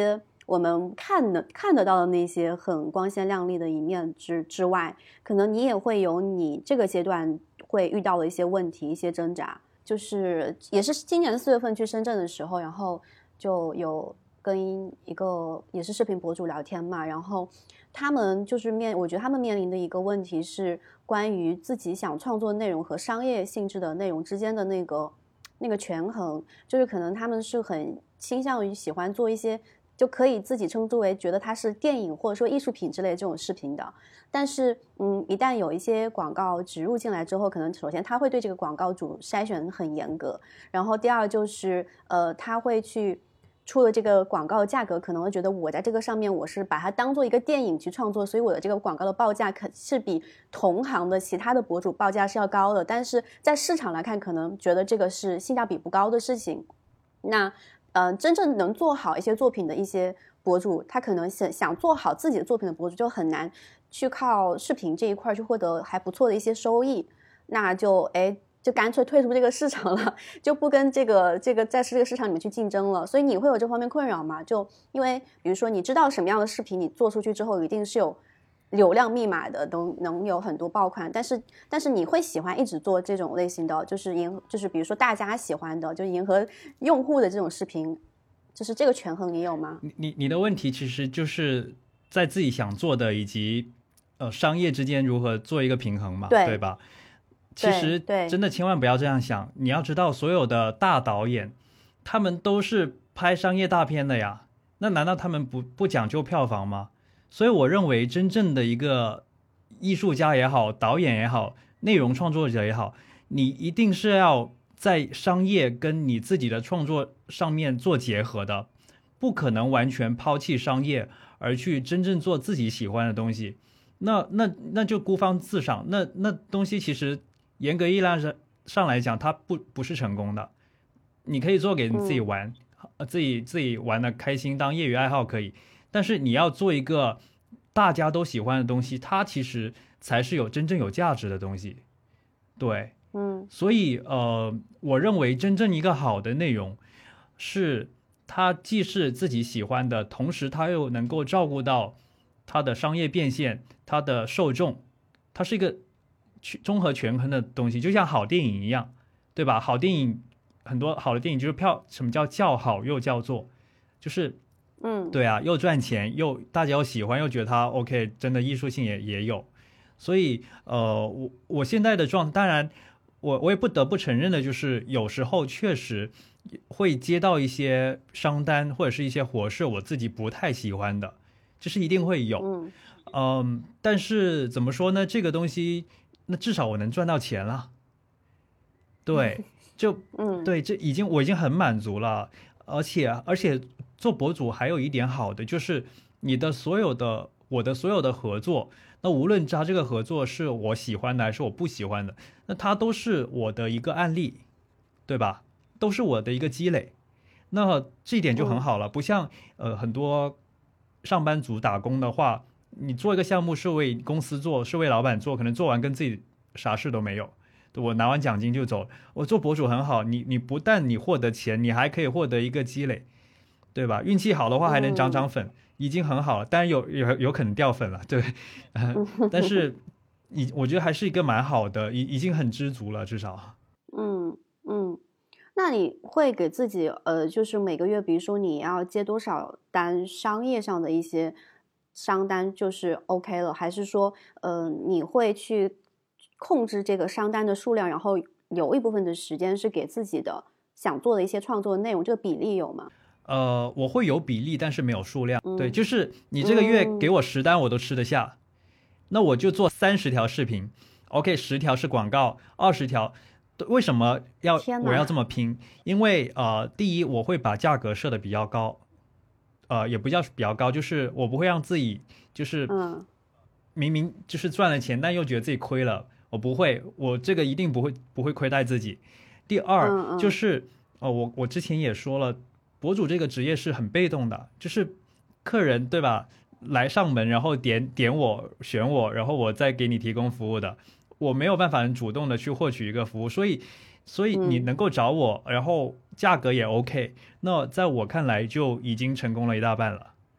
我们看的看得到的那些很光鲜亮丽的一面之之外，可能你也会有你这个阶段会遇到的一些问题、一些挣扎。就是也是今年四月份去深圳的时候，然后就有跟一个也是视频博主聊天嘛，然后他们就是面，我觉得他们面临的一个问题是关于自己想创作内容和商业性质的内容之间的那个那个权衡，就是可能他们是很倾向于喜欢做一些就可以自己称之为觉得它是电影或者说艺术品之类的这种视频的，但是嗯，一旦有一些广告植入进来之后，可能首先他会对这个广告主筛选很严格，然后第二就是呃，他会去出了这个广告价格，可能会觉得我在这个上面我是把它当做一个电影去创作，所以我的这个广告的报价可是比同行的其他的博主报价是要高的，但是在市场来看可能觉得这个是性价比不高的事情。那呃，真正能做好一些作品的一些博主，他可能想想做好自己的作品的博主就很难去靠视频这一块去获得还不错的一些收益，那就哎就干脆退出这个市场了，就不跟这个这个在这个市场里面去竞争了。所以你会有这方面困扰吗？就因为比如说你知道什么样的视频你做出去之后一定是有流量密码的，都能有很多爆款，但是但是你会喜欢一直做这种类型的，就是迎就是比如说大家喜欢的，就迎合用户的这种视频，就是这个权衡你有吗？ 你你的问题其实就是在自己想做的以及呃商业之间如何做一个平衡嘛， 对, 对吧？其实真的千万不要这样想，你要知道所有的大导演他们都是拍商业大片的呀，那难道他们不不讲究票房吗？所以我认为真正的一个艺术家也好，导演也好，内容创作者也好，你一定是要在商业跟你自己的创作上面做结合的，不可能完全抛弃商业而去真正做自己喜欢的东西，那那那就孤芳自赏，那那东西其实严格意义上来讲它不不是成功的。你可以做给你自己玩、嗯、自己自己玩的开心当业余爱好可以，但是你要做一个大家都喜欢的东西，它其实才是有真正有价值的东西。对， 嗯， 所以呃，我认为真正一个好的内容是它既是自己喜欢的，同时它又能够照顾到它的商业变现，它的受众，它是一个综合权衡的东西，就像好电影一样，对吧？好电影很多好的电影就是票，什么叫叫好又叫座，就是嗯， 对啊，又赚钱又大家又喜欢又觉得它 OK， 真的艺术性也也有。所以呃，我我现在的状态，当然我我也不得不承认的就是有时候确实会接到一些商单或者是一些活是我自己不太喜欢的，这是一定会有。 嗯嗯，但是怎么说呢，这个东西那至少我能赚到钱了，对，就嗯， 对，这已经我已经很满足了。而且而且做博主还有一点好的就是你的所有的我的所有的合作，那无论他这个合作是我喜欢的还是我不喜欢的，那它都是我的一个案例，对吧？都是我的一个积累，那这一点就很好了。不像呃很多上班族打工的话，你做一个项目是为公司做，是为老板做，可能做完跟自己啥事都没有，我拿完奖金就走。我做博主很好，你你不但你获得钱，你还可以获得一个积累，对吧？运气好的话还能涨涨粉，已经很好了。当然有有有可能掉粉了，对，呃、但是你我觉得还是一个蛮好的，已已经很知足了，至少。 嗯嗯，那你会给自己呃，就是每个月，比如说你要接多少单商业上的一些商单，就是 OK 了，还是说呃，你会去控制这个商单的数量，然后有一部分的时间是给自己的想做的一些创作内容，这个比例有吗？ 呃，我会有比例，但是没有数量。 嗯、 对，就是你这个月给我十单，我都吃得下，嗯、那我就做三十条视频 ，OK， 十条是广告，二十条。为什么要我要这么拼？因为呃，第一，我会把价格设的比较高，呃，也不叫比较高，就是我不会让自己就是明明就是赚了钱，但又觉得自己亏了，我不会，我这个一定不会不会亏待自己。第二就是呃，我我之前也说了，博主这个职业是很被动的，就是客人对吧，来上门，然后点点我选我，然后我再给你提供服务的。我没有办法主动的去获取一个服务，所以所以你能够找我、嗯、然后价格也 OK， 那在我看来就已经成功了一大半了。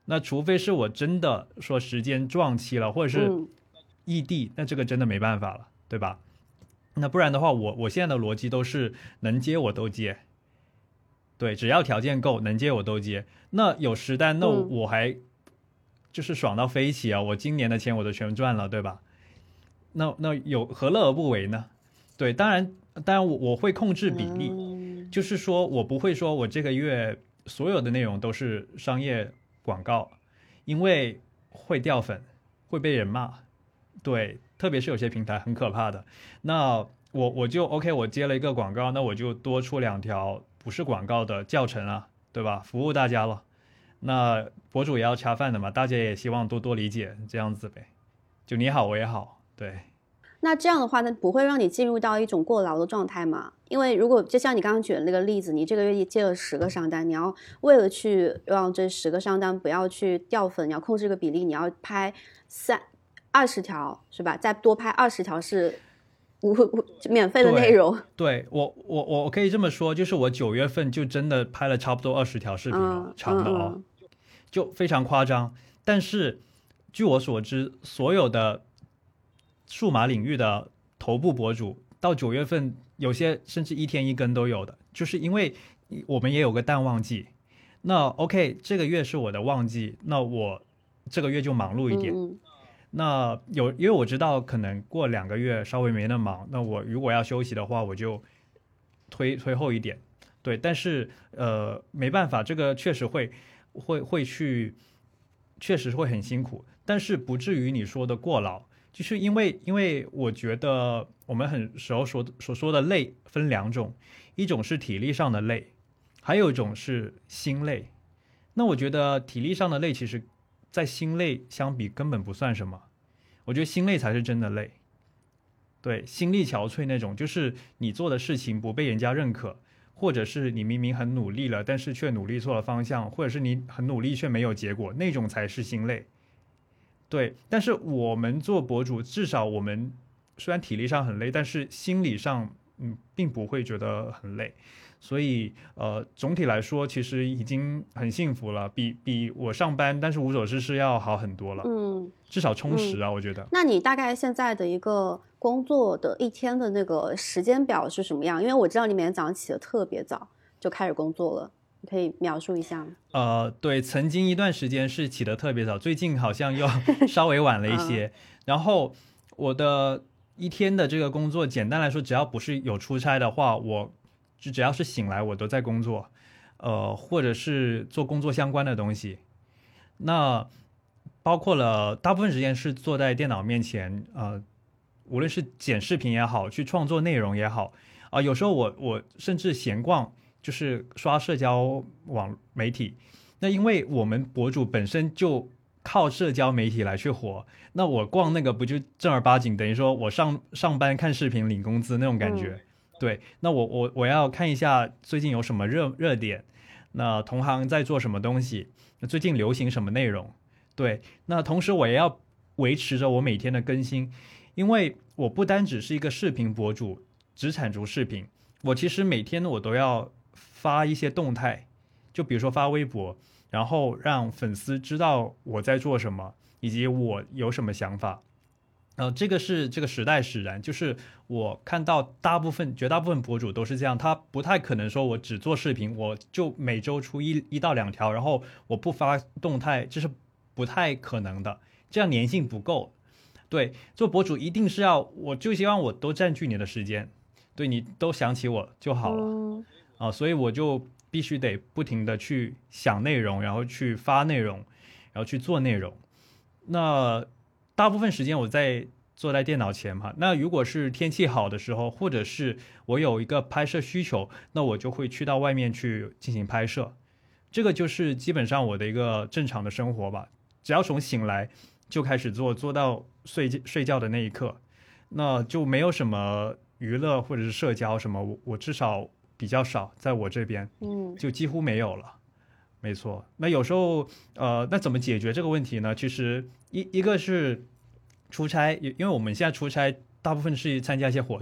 那除非是我真的说时间撞期了，或者是嗯异地，那这个真的没办法了，对吧？那不然的话，我我现在的逻辑都是能接我都接，对，只要条件够，能接我都接。那有实单，那嗯我还就是爽到飞起啊！我今年的钱我都全赚了，对吧？那那有何乐而不为呢？对，当然当然我我会控制比例， 嗯就是说我不会说我这个月所有的内容都是商业广告，因为会掉粉，会被人骂。对，特别是有些平台很可怕的。那我我就 OK， 我接了一个广告，那我就多出两条不是广告的教程啊，对吧？服务大家了。那博主也要恰饭的嘛，大家也希望多多理解，这样子呗。就你好我也好，对。 那这样的话呢，不会让你进入到一种过劳的状态吗？因为如果就像你刚刚举的那个例子，你这个月接了十个商单，你要为了去让这十个商单不要去掉粉，你要控制这个比例，你要拍三二十条是吧？再多拍二十条是无无免费的内容。 对，对我我我可以这么说，就是我九月份就真的拍了差不多二十条视频了， 嗯长的哦， 嗯嗯就非常夸张。但是据我所知，所有的数码领域的头部博主到九月份，有些甚至一天一更都有的，就是因为我们也有个淡旺季。那 OK， 这个月是我的旺季，那我这个月就忙碌一点。 嗯嗯那有，因为我知道可能过两个月稍微没那么忙，那我如果要休息的话，我就推推后一点。对，但是呃没办法，这个确实会会会去，确实会很辛苦，但是不至于你说的过劳。就是因为因为我觉得我们很时候说所说的累分两种，一种是体力上的累，还有一种是心累。那我觉得体力上的累，其实在心累相比根本不算什么，我觉得心累才是真的累。对，心力憔悴那种，就是你做的事情不被人家认可，或者是你明明很努力了，但是却努力错了方向，或者是你很努力却没有结果，那种才是心累。对，但是我们做博主，至少我们虽然体力上很累，但是心理上嗯并不会觉得很累，所以呃总体来说其实已经很幸福了，比比我上班但是无所事事要好很多了， 嗯， 至少充实啊， 嗯我觉得。 那你大概现在的一个工作的一天的那个时间表是什么样？因为我知道你每天早上起得特别早就开始工作了，你可以描述一下吗？ 呃，对，曾经一段时间是起得特别早，最近好像又稍微晚了一些。 嗯、 然后我的一天的这个工作，简单来说，只要不是有出差的话，我就只要是醒来，我都在工作，呃，或者是做工作相关的东西。那包括了大部分时间是坐在电脑面前，呃，无论是剪视频也好，去创作内容也好，啊、呃，有时候我我甚至闲逛。就是刷社交网媒体，那因为我们博主本身就靠社交媒体来去火，那我逛那个不就正儿八经等于说我上上班看视频领工资那种感觉。嗯、对，那我我我要看一下最近有什么热热点，那同行在做什么东西，那最近流行什么内容。对，那同时我也要维持着我每天的更新，因为我不单只是一个视频博主，只产出视频，我其实每天我都要发一些动态，就比如说发微博，然后让粉丝知道我在做什么，以及我有什么想法。呃，这个是这个时代使然，就是我看到大部分绝大部分博主都是这样，他不太可能说我只做视频，我就每周出一一到两条，然后我不发动态，这是不太可能的，这样粘性不够。对，做博主一定是要，我就希望我都占据你的时间，对你都想起我就好了。嗯啊，所以我就必须得不停的去想内容，然后去发内容，然后去做内容。那大部分时间我在坐在电脑前嘛。那如果是天气好的时候，或者是我有一个拍摄需求，那我就会去到外面去进行拍摄。这个就是基本上我的一个正常的生活吧。只要从醒来就开始做，做到睡睡觉的那一刻，那就没有什么娱乐或者是社交什么，我我至少比较少，在我这边， 嗯， 就几乎没有了。没错，那有时候，呃，那怎么解决这个问题呢？其实一一个是出差，因为我们现在出差大部分是参加一些活动，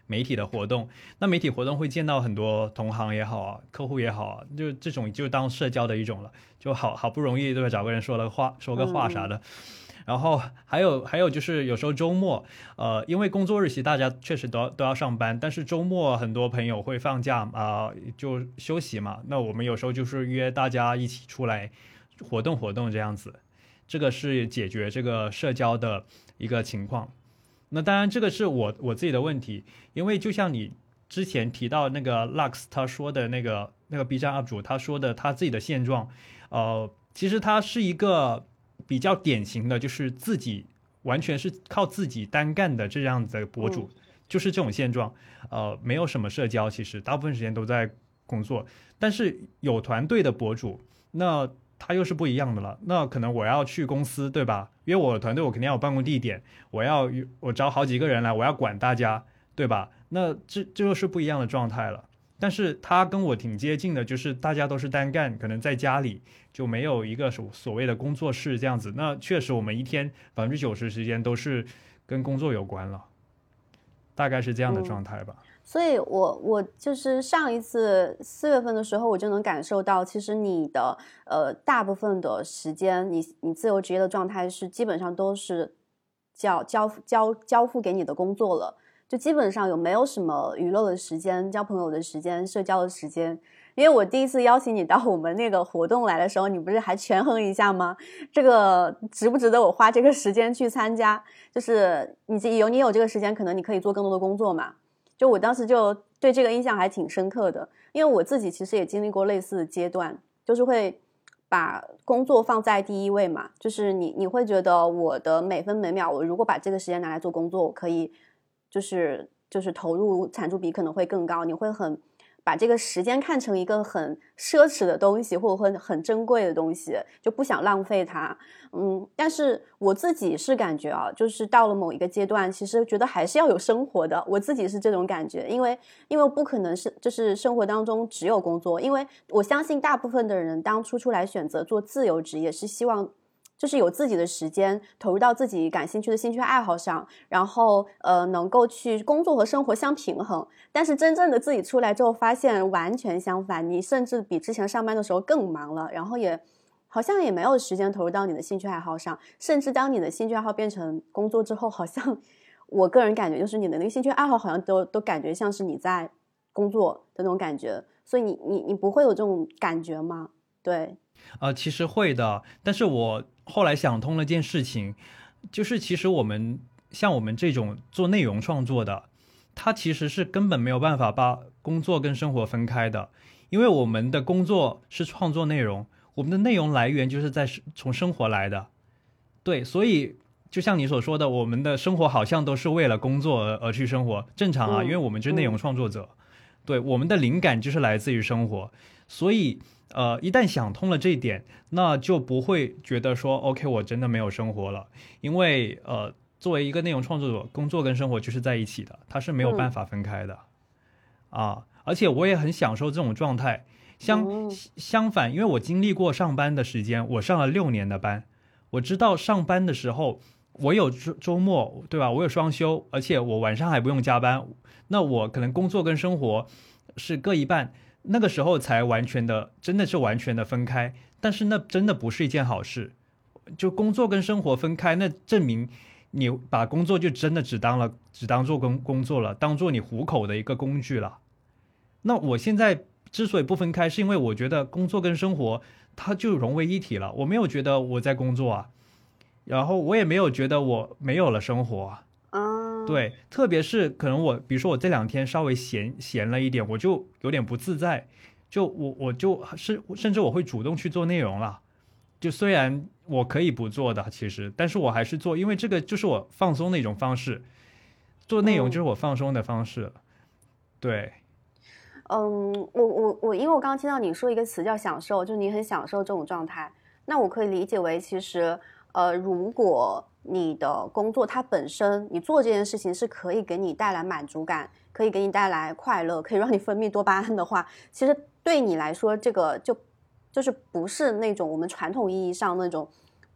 媒体的活动。那媒体活动会见到很多同行也好啊，客户也好啊，就这种就当社交的一种了，就好好不容易对吧，找个人说了话说个话啥的。嗯然后还有还有就是有时候周末，呃，因为工作日期大家确实都要都要上班，但是周末很多朋友会放假啊、呃，就休息嘛。那我们有时候就是约大家一起出来活动活动这样子，这个是解决这个社交的一个情况。那当然这个是我我自己的问题，因为就像你之前提到那个 Lux 他说的那个那个 B 站 U P 主他说的他自己的现状，呃，其实他是一个比较典型的，就是自己完全是靠自己单干的这样子的博主，嗯、就是这种现状。呃，没有什么社交，其实大部分时间都在工作。但是有团队的博主，那他又是不一样的了。那可能我要去公司，对吧？因为我的团队我肯定要有办公地点，我要我找好几个人来，我要管大家，对吧？那这这就是不一样的状态了。但是他跟我挺接近的，就是大家都是单干，可能在家里就没有一个所所谓的工作室这样子。那确实我们一天百分之九十时间都是跟工作有关了，大概是这样的状态吧。 嗯、所以我我就是上一次四月份的时候，我就能感受到，其实你的呃大部分的时间，你你自由职业的状态是基本上都是交交交交付给你的工作了。就基本上有没有什么娱乐的时间、交朋友的时间、社交的时间？因为我第一次邀请你到我们那个活动来的时候，你不是还权衡一下吗？这个值不值得我花这个时间去参加？就是你有你有这个时间，可能你可以做更多的工作嘛。就我当时就对这个印象还挺深刻的，因为我自己其实也经历过类似的阶段，就是会把工作放在第一位嘛。就是你你会觉得我的每分每秒，我如果把这个时间拿来做工作，我可以。就是就是投入产出比可能会更高，你会很把这个时间看成一个很奢侈的东西，或者很很珍贵的东西，就不想浪费它。嗯，但是我自己是感觉啊，就是到了某一个阶段，其实觉得还是要有生活的。我自己是这种感觉，因为因为不可能是就是生活当中只有工作，因为我相信大部分的人当初出来选择做自由职业，是希望。就是有自己的时间投入到自己感兴趣的兴趣爱好上，然后呃能够去工作和生活相平衡。但是真正的自己出来之后发现完全相反，你甚至比之前上班的时候更忙了，然后也好像也没有时间投入到你的兴趣爱好上，甚至当你的兴趣爱好变成工作之后，好像我个人感觉就是你的那个兴趣爱好好像都都感觉像是你在工作的那种感觉。所以你你你不会有这种感觉吗？对。 呃，其实会的，但是我后来想通了件事情，就是其实我们像我们这种做内容创作的，它其实是根本没有办法把工作跟生活分开的，因为我们的工作是创作内容，我们的内容来源就是在从生活来的，对，所以就像你所说的，我们的生活好像都是为了工作而而去生活，正常啊，因为我们就是内容创作者，嗯、对，我们的灵感就是来自于生活，所以。呃，一旦想通了这一点，那就不会觉得说 OK 我真的没有生活了，因为呃，作为一个内容创作者，工作跟生活就是在一起的，它是没有办法分开的、嗯、啊。而且我也很享受这种状态。相、嗯、相反，因为我经历过上班的时间，我上了六年的班，我知道上班的时候我有周周末，对吧？我有双休，而且我晚上还不用加班，那我可能工作跟生活是各一半。那个时候才完全的，真的是完全的分开，但是那真的不是一件好事。就工作跟生活分开，那证明你把工作就真的只当了，只当做工工作了，当做你糊口的一个工具了。那我现在之所以不分开，是因为我觉得工作跟生活它就融为一体了。我没有觉得我在工作啊，然后我也没有觉得我没有了生活啊。对，特别是可能我，比如说我这两天稍微闲闲了一点，我就有点不自在，就我我就是甚至我会主动去做内容了。就虽然我可以不做的，其实，但是我还是做，因为这个就是我放松的一种方式。做内容就是我放松的方式。嗯、对。 嗯，我我我，因为我刚刚听到你说一个词叫享受，就你很享受这种状态，那我可以理解为，其实呃，如果你的工作它本身你做这件事情是可以给你带来满足感，可以给你带来快乐，可以让你分泌多巴胺的话，其实对你来说这个就就是不是那种我们传统意义上那种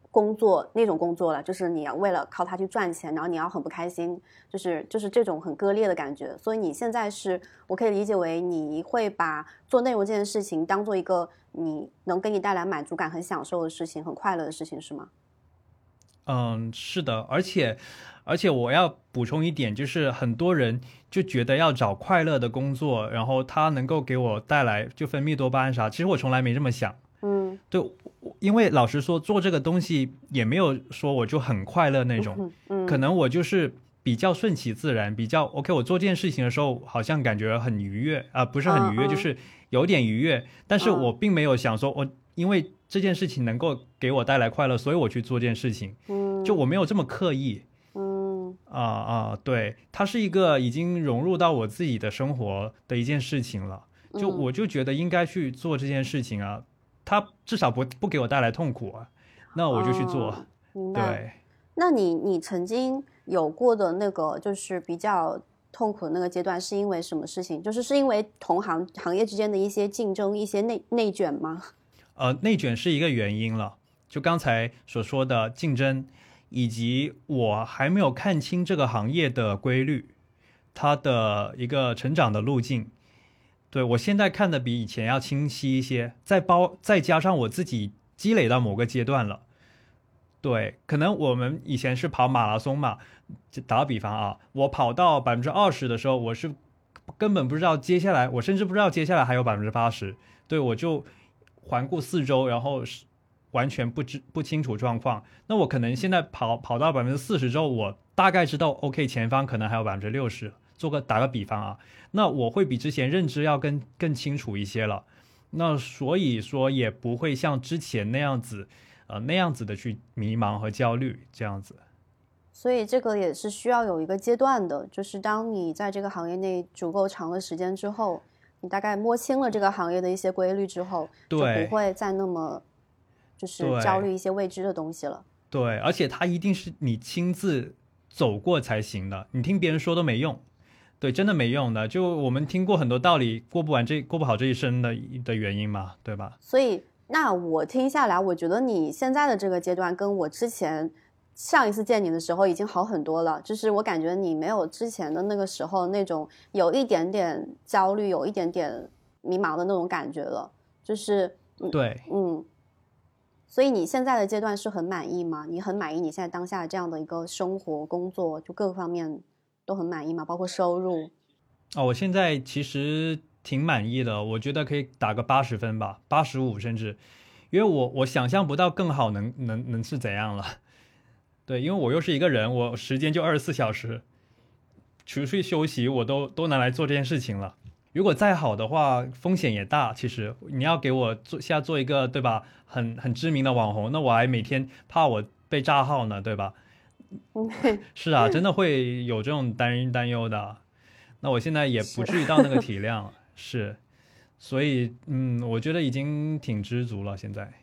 工作那种工作了，就是你要为了靠它去赚钱，然后你要很不开心，就是就是这种很割裂的感觉。所以你现在是我可以理解为你会把做内容这件事情当做一个你能给你带来满足感、很享受的事情、很快乐的事情，是吗？ 嗯，是的，而且而且我要补充一点，就是很多人就觉得要找快乐的工作，然后它能够给我带来就分泌多巴胺啥，其实我从来没这么想。 嗯， 对，因为老实说，做这个东西也没有说我就很快乐那种， 嗯嗯， 可能我就是比较顺其自然，比较 OK。我做这件事情的时候，好像感觉很愉悦啊、呃，不是很愉悦， 嗯嗯就是有点愉悦，但是我并没有想说我因为这件事情能够给我带来快乐，所以我去做这件事情， 嗯， 就我没有这么刻意。 嗯啊啊，对，它是一个已经融入到我自己的生活的一件事情了。就我就觉得应该去做这件事情啊，它至少不不给我带来痛苦啊，那我就去做。 哦，明白。 对， 那你你曾经有过的那个就是比较痛苦的那个阶段，是因为什么事情？就是是因为同行行业之间的一些竞争、一些内内卷吗？ 呃，内卷是一个原因了，就刚才所说的竞争，以及我还没有看清这个行业的规律，它的一个成长的路径。对，我现在看的比以前要清晰一些，再包再加上我自己积累到某个阶段了。对，可能我们以前是跑马拉松嘛，就打个比方啊，我跑到百分之二十的时候，我是根本不知道接下来，我甚至不知道接下来还有百分之八十。对，我就环顾四周，然后是完全不知不清楚状况。那我可能现在跑跑到百分之四十之后，我大概知道 OK 前方可能还有百分之六十。做个打个比方啊，那我会比之前认知要更更清楚一些了。那所以说也不会像之前那样子。呃，那样子的去迷茫和焦虑，这样子。 所以这个也是需要有一个阶段的，就是当你在这个行业内足够长的时间之后，你大概摸清了这个行业的一些规律之后，就不会再那么就是焦虑一些未知的东西了。 对，而且它一定是你亲自走过才行的，你听别人说都没用。对，真的没用的。就我们听过很多道理，过不完这过不好这一生的的原因嘛，对吧？ 所以。那我听下来，我觉得你现在的这个阶段跟我之前上一次见你的时候已经好很多了，就是我感觉你没有之前的那个时候那种有一点点焦虑、有一点点迷茫的那种感觉了，就是对， 嗯，所以你现在的阶段是很满意吗？你很满意你现在当下这样的一个生活、工作，就各个方面都很满意吗？包括收入？ 哦，我现在其实。挺满意的，我觉得可以打个八十分吧，八十五甚至，因为我我想象不到更好能能能是怎样了。对，因为我又是一个人，我时间就二十四小时，除去休息我都都拿来做这件事情了。如果再好的话，风险也大。其实你要给我做下做一个对吧，很很知名的网红，那我还每天怕我被炸号呢，对吧？是啊，真的会有这种担担忧的。那我现在也不至于到那个体量。是，所以嗯，我觉得已经挺知足了。现在，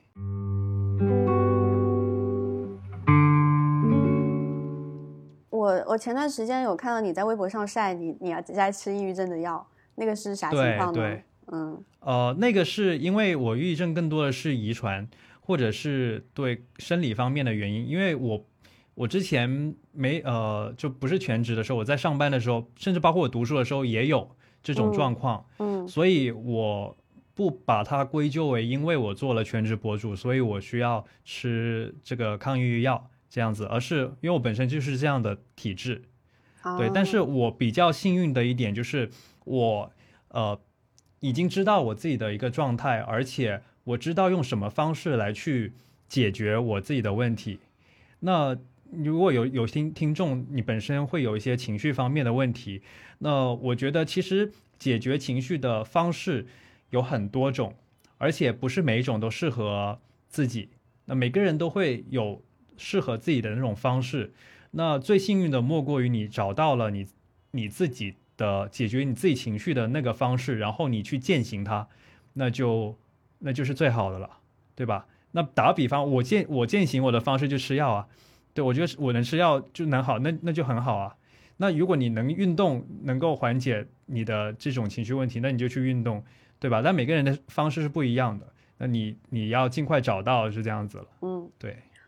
我我前段时间有看到你在微博上晒你你在吃抑郁症的药，那个是啥情况呢？ 对对， 嗯， 呃，那个是因为我抑郁症更多的是遗传，或者是对生理方面的原因。因为我我之前没呃就不是全职的时候，我在上班的时候，甚至包括我读书的时候也有。这种状况， 嗯，嗯， 所以我不把它归咎为因为我做了全职博主，所以我需要吃这个抗抑郁药这样子，而是因为我本身就是这样的体质， 哦、 对。但是我比较幸运的一点就是我呃已经知道我自己的一个状态，而且我知道用什么方式来去解决我自己的问题。那如果有有听听众，你本身会有一些情绪方面的问题，那我觉得其实解决情绪的方式有很多种，而且不是每一种都适合自己。那每个人都会有适合自己的那种方式。那最幸运的莫过于你找到了你你自己的解决你自己情绪的那个方式，然后你去践行它，那就那就是最好的了，对吧？那打个比方，我践我践行我的方式就吃药啊。对，我觉得我能吃药就能好，那那就很好啊。那如果你能运动，能够缓解你的这种情绪问题，那你就去运动，对吧？但每个人的方式是不一样的，那你你要尽快找到是这样子了。 嗯， 对。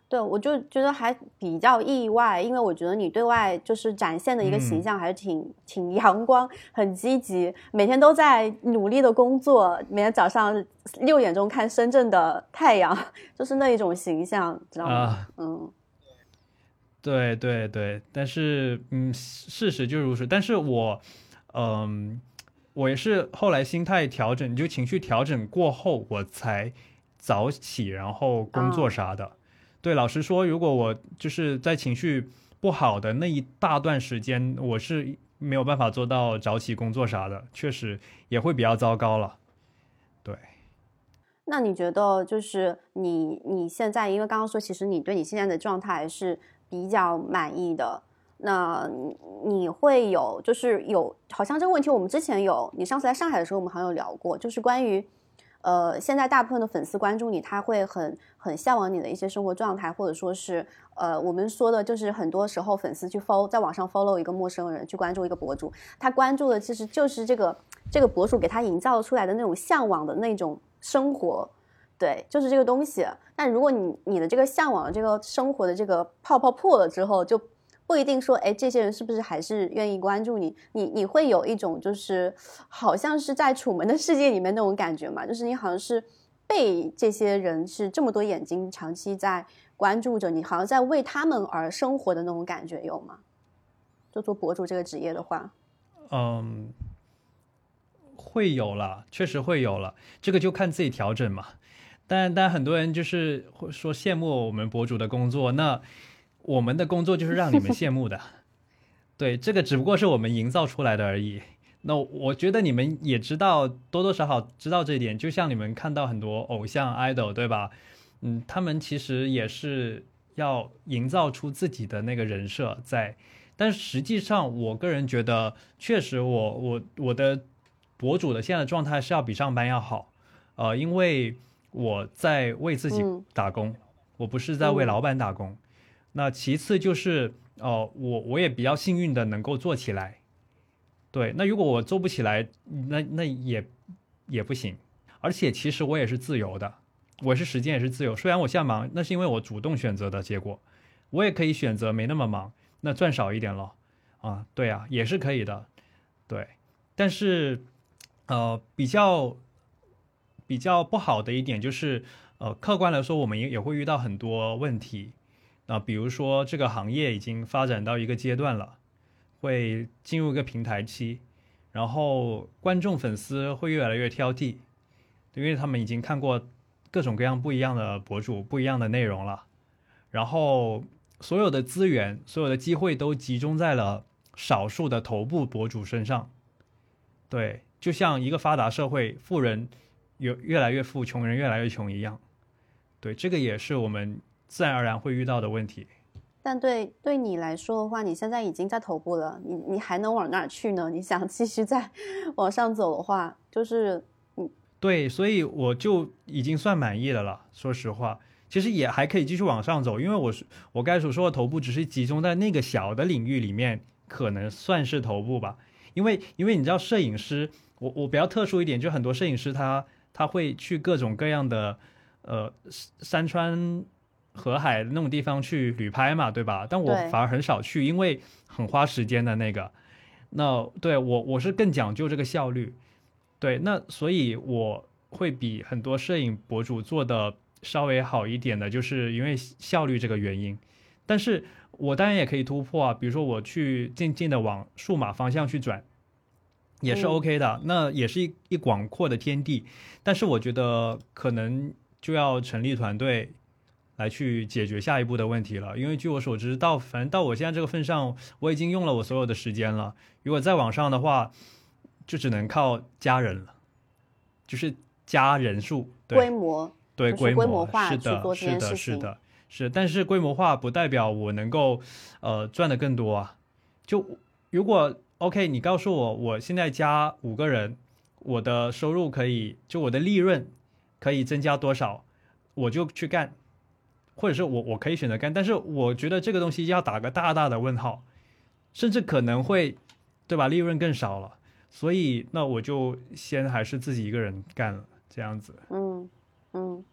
对，我就觉得还比较意外，因为我觉得你对外就是展现的一个形象还是挺、嗯、挺阳光，很积极，每天都在努力的工作，每天早上六点钟看深圳的太阳，就是那一种形象，知道吗？啊、嗯， 对对对，但是嗯，事实就如此。但是我，嗯，我也是后来心态调整，就情绪调整过后，我才早起，然后工作啥的。哦、对，老实说，如果我就是在情绪不好的那一大段时间，我是没有办法做到早起工作啥的，确实也会比较糟糕了。对。 那你觉得就是你你现在，因为刚刚说，其实你对你现在的状态是比较满意的，那你会有就是有，好像这个问题我们之前有，你上次来上海的时候我们好像有聊过，就是关于呃现在大部分的粉丝关注你，他会很很向往你的一些生活状态，或者说是呃我们说的就是很多时候粉丝去 follow 在网上 follow 一个陌生人，去关注一个博主，他关注的其实就是这个这个博主给他营造出来的那种向往的那种生活，对，就是这个东西。但如果你你的这个向往的这个生活的这个泡泡破了之后，就不一定说，哎，这些人是不是还是愿意关注你？你你会有一种就是好像是在楚门的世界里面那种感觉嘛，就是你好像是被这些人是这么多眼睛长期在关注着你，好像在为他们而生活的那种感觉，有吗？就做博主这个职业的话， 嗯。会有了，确实会有了，这个就看自己调整嘛。但但很多人就是会说羡慕我们博主的工作，那我们的工作就是让你们羡慕的。对，这个只不过是我们营造出来的而已。那我觉得你们也知道，多多少少知道这一点。就像你们看到很多偶像 idol， 对吧？嗯，他们其实也是要营造出自己的那个人设在。但实际上，我个人觉得，确实我我我的。博主的现在的状态是要比上班要好，呃，因为我在为自己打工，嗯、我不是在为老板打工。嗯、那其次就是，哦、呃，我我也比较幸运的能够做起来。对，那如果我做不起来，那那也也不行。而且其实我也是自由的，我是时间也是自由。虽然我现在忙，那是因为我主动选择的结果。我也可以选择没那么忙，那赚少一点了。啊，对啊，也是可以的。对，但是。呃，比较比较不好的一点就是，呃，客观来说，我们也也会遇到很多问题。那、呃、比如说，这个行业已经发展到一个阶段了，会进入一个平台期，然后观众粉丝会越来越挑剔，因为他们已经看过各种各样不一样的博主、不一样的内容了，然后所有的资源、所有的机会都集中在了少数的头部博主身上，对。就像一个发达社会，富人有越来越富，穷人越来越穷一样。对，这个也是我们自然而然会遇到的问题。 但对对你来说的话，你现在已经在头部了，你你还能往哪儿去呢？你想继续再往上走的话，就是嗯， 对，所以我就已经算满意的了。说实话，其实也还可以继续往上走，因为我是我刚才所说的头部，只是集中在那个小的领域里面，可能算是头部吧。因为因为你知道，摄影师。我我比较特殊一点，就很多摄影师他他会去各种各样的呃山川河海那种地方去旅拍嘛，对吧？但我反而很少去，因为很花时间的那个。那对我我是更讲究这个效率，对，那所以我会比很多摄影博主做的稍微好一点的，就是因为效率这个原因。但是我当然也可以突破啊，比如说我去渐渐的往数码方向去转。也是 OK 的，嗯、那也是一一广阔的天地，但是我觉得可能就要成立团队来去解决下一步的问题了。因为据我所知，到反正到我现在这个份上，我已经用了我所有的时间了。如果再往上的话，就只能靠加人了，就是加人数，对规模， 对规模，规模化是的，是的，是的，是。但是规模化不代表我能够呃赚的更多啊。就如果OK， 你告诉我，我现在加五个人，我的收入可以，就我的利润可以增加多少，我就去干，或者是我我可以选择干，但是我觉得这个东西要打个大大的问号，甚至可能会，对吧？利润更少了，所以那我就先还是自己一个人干了，这样子。 嗯嗯，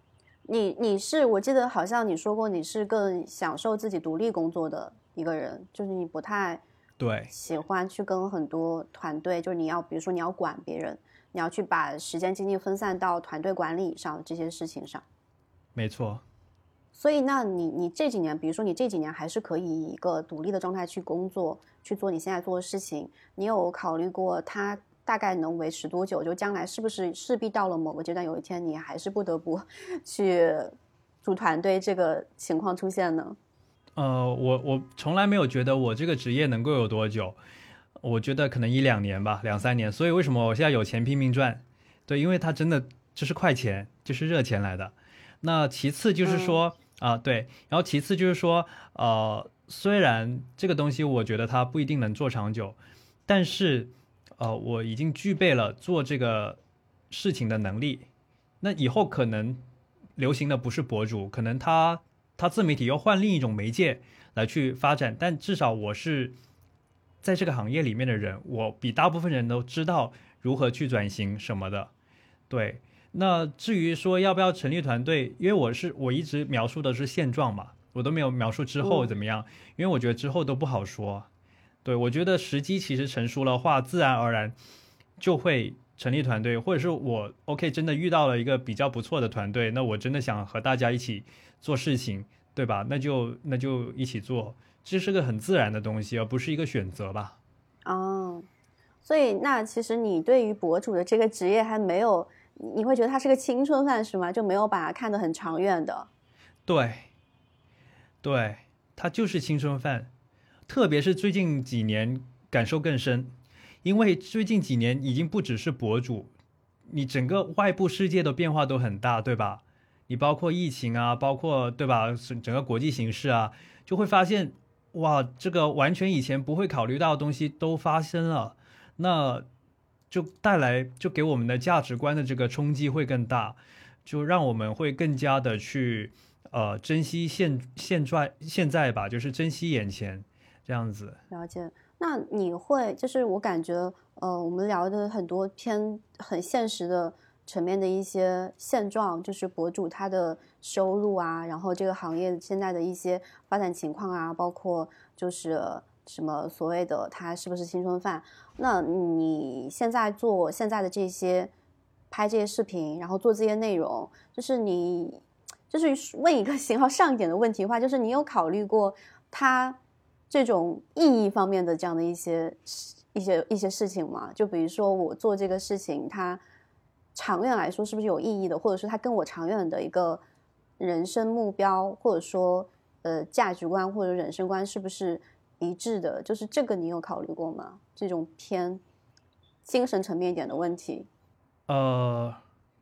你你是我记得好像你说过你是更享受自己独立工作的一个人，就是你不太对喜欢去跟很多团队，就是你要比如说你要管别人，你要去把时间精力分散到团队管理上这些事情上。 没错。 所以那你你这几年比如说你这几年还是可以以一个独立的状态去工作，去做你现在做的事情，你有考虑过它大概能维持多久？就将来是不是势必到了某个阶段，有一天你还是不得不去组团队这个情况出现呢？ 呃，我我从来没有觉得我这个职业能够有多久，我觉得可能一两年吧，两三年。所以为什么我现在有钱拼命赚？对，因为它真的就是快钱，就是热钱来的。那其次就是说啊、 嗯呃，对，然后其次就是说，呃，虽然这个东西我觉得它不一定能做长久，但是呃，我已经具备了做这个事情的能力。那以后可能流行的不是博主，可能他他自媒体要换另一种媒介来去发展，但至少我是在这个行业里面的人，我比大部分人都知道如何去转型什么的。对，那至于说要不要成立团队，因为我是我一直描述的是现状嘛，我都没有描述之后怎么样，因为我觉得之后都不好说。对，我觉得时机其实成熟的话，自然而然就会成立团队，或者是我 OK 真的遇到了一个比较不错的团队，那我真的想和大家一起做事情，对吧？那就那就一起做，这是个很自然的东西，而不是一个选择吧。 哦，所以那其实你对于博主的这个职业还没有，你会觉得它是个青春饭是吗？就没有把它看得很长远的。 对，对，它就是青春饭，特别是最近几年感受更深，因为最近几年已经不只是博主，你整个外部世界的变化都很大，对吧？你包括疫情啊，包括对吧，整个国际形势啊，就会发现，哇，这个完全以前不会考虑到的东西都发生了，那就带来就给我们的价值观的这个冲击会更大，就让我们会更加的去呃珍惜现现在现在吧，就是珍惜眼前这样子。 了解。那你会就是我感觉呃我们聊的很多偏很现实的层面的一些现状，就是博主他的收入啊，然后这个行业现在的一些发展情况啊，包括就是什么所谓的他是不是青春饭。那你现在做现在的这些拍这些视频，然后做这些内容，就是你就是问一个型号上一点的问题的话，就是你有考虑过它这种意义方面的这样的一些一些一些事情吗？就比如说我做这个事情，它长远来说是不是有意义的，或者是它跟我长远的一个人生目标，或者说呃价值观或者人生观是不是一致的？就是这个你有考虑过吗？这种偏精神层面一点的问题。 呃，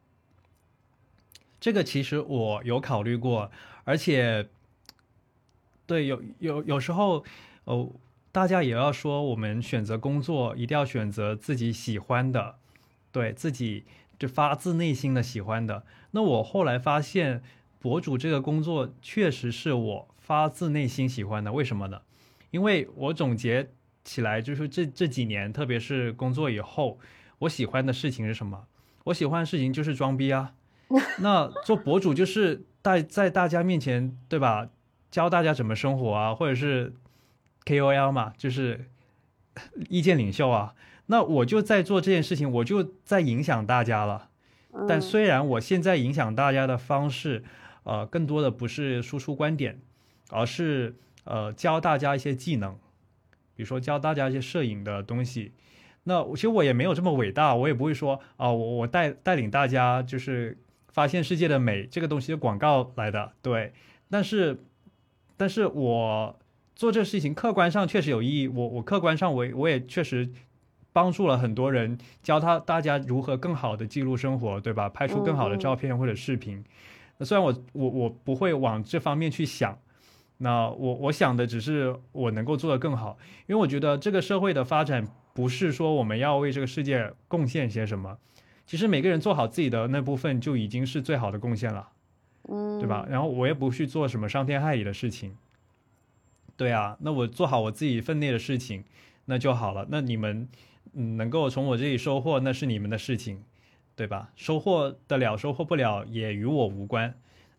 这个其实我有考虑过，而且对有有有时候哦，大家也要说我们选择工作一定要选择自己喜欢的，对自己就发自内心的喜欢的。那我后来发现，博主这个工作确实是我发自内心喜欢的。为什么呢？因为我总结起来，就是这这几年，特别是工作以后，我喜欢的事情是什么？我喜欢的事情就是装逼啊。那做博主就是在在大家面前，对吧？教大家怎么生活啊，或者是 K O L 嘛，就是意见领袖啊。那我就在做这件事情，我就在影响大家了。但虽然我现在影响大家的方式，呃，更多的不是输出观点，而是呃教大家一些技能，比如说教大家一些摄影的东西。那其实我也没有这么伟大，我也不会说啊、我我带带领大家就是发现世界的美，这个东西是广告来的，对。但是，但是我做这个事情客观上确实有意义，我我客观上我我也确实帮助了很多人，教他大家如何更好的记录生活，对吧？拍出更好的照片或者视频。那虽然我我我不会往这方面去想，那我我想的只是我能够做得更好，因为我觉得这个社会的发展不是说我们要为这个世界贡献些什么，其实每个人做好自己的那部分就已经是最好的贡献了， 嗯， 对吧？然后我也不去做什么伤天害理的事情，对啊，那我做好我自己分内的事情，那就好了。那你们嗯能够从我这里收获，那是你们的事情，对吧？收获得了，收获不了也与我无关。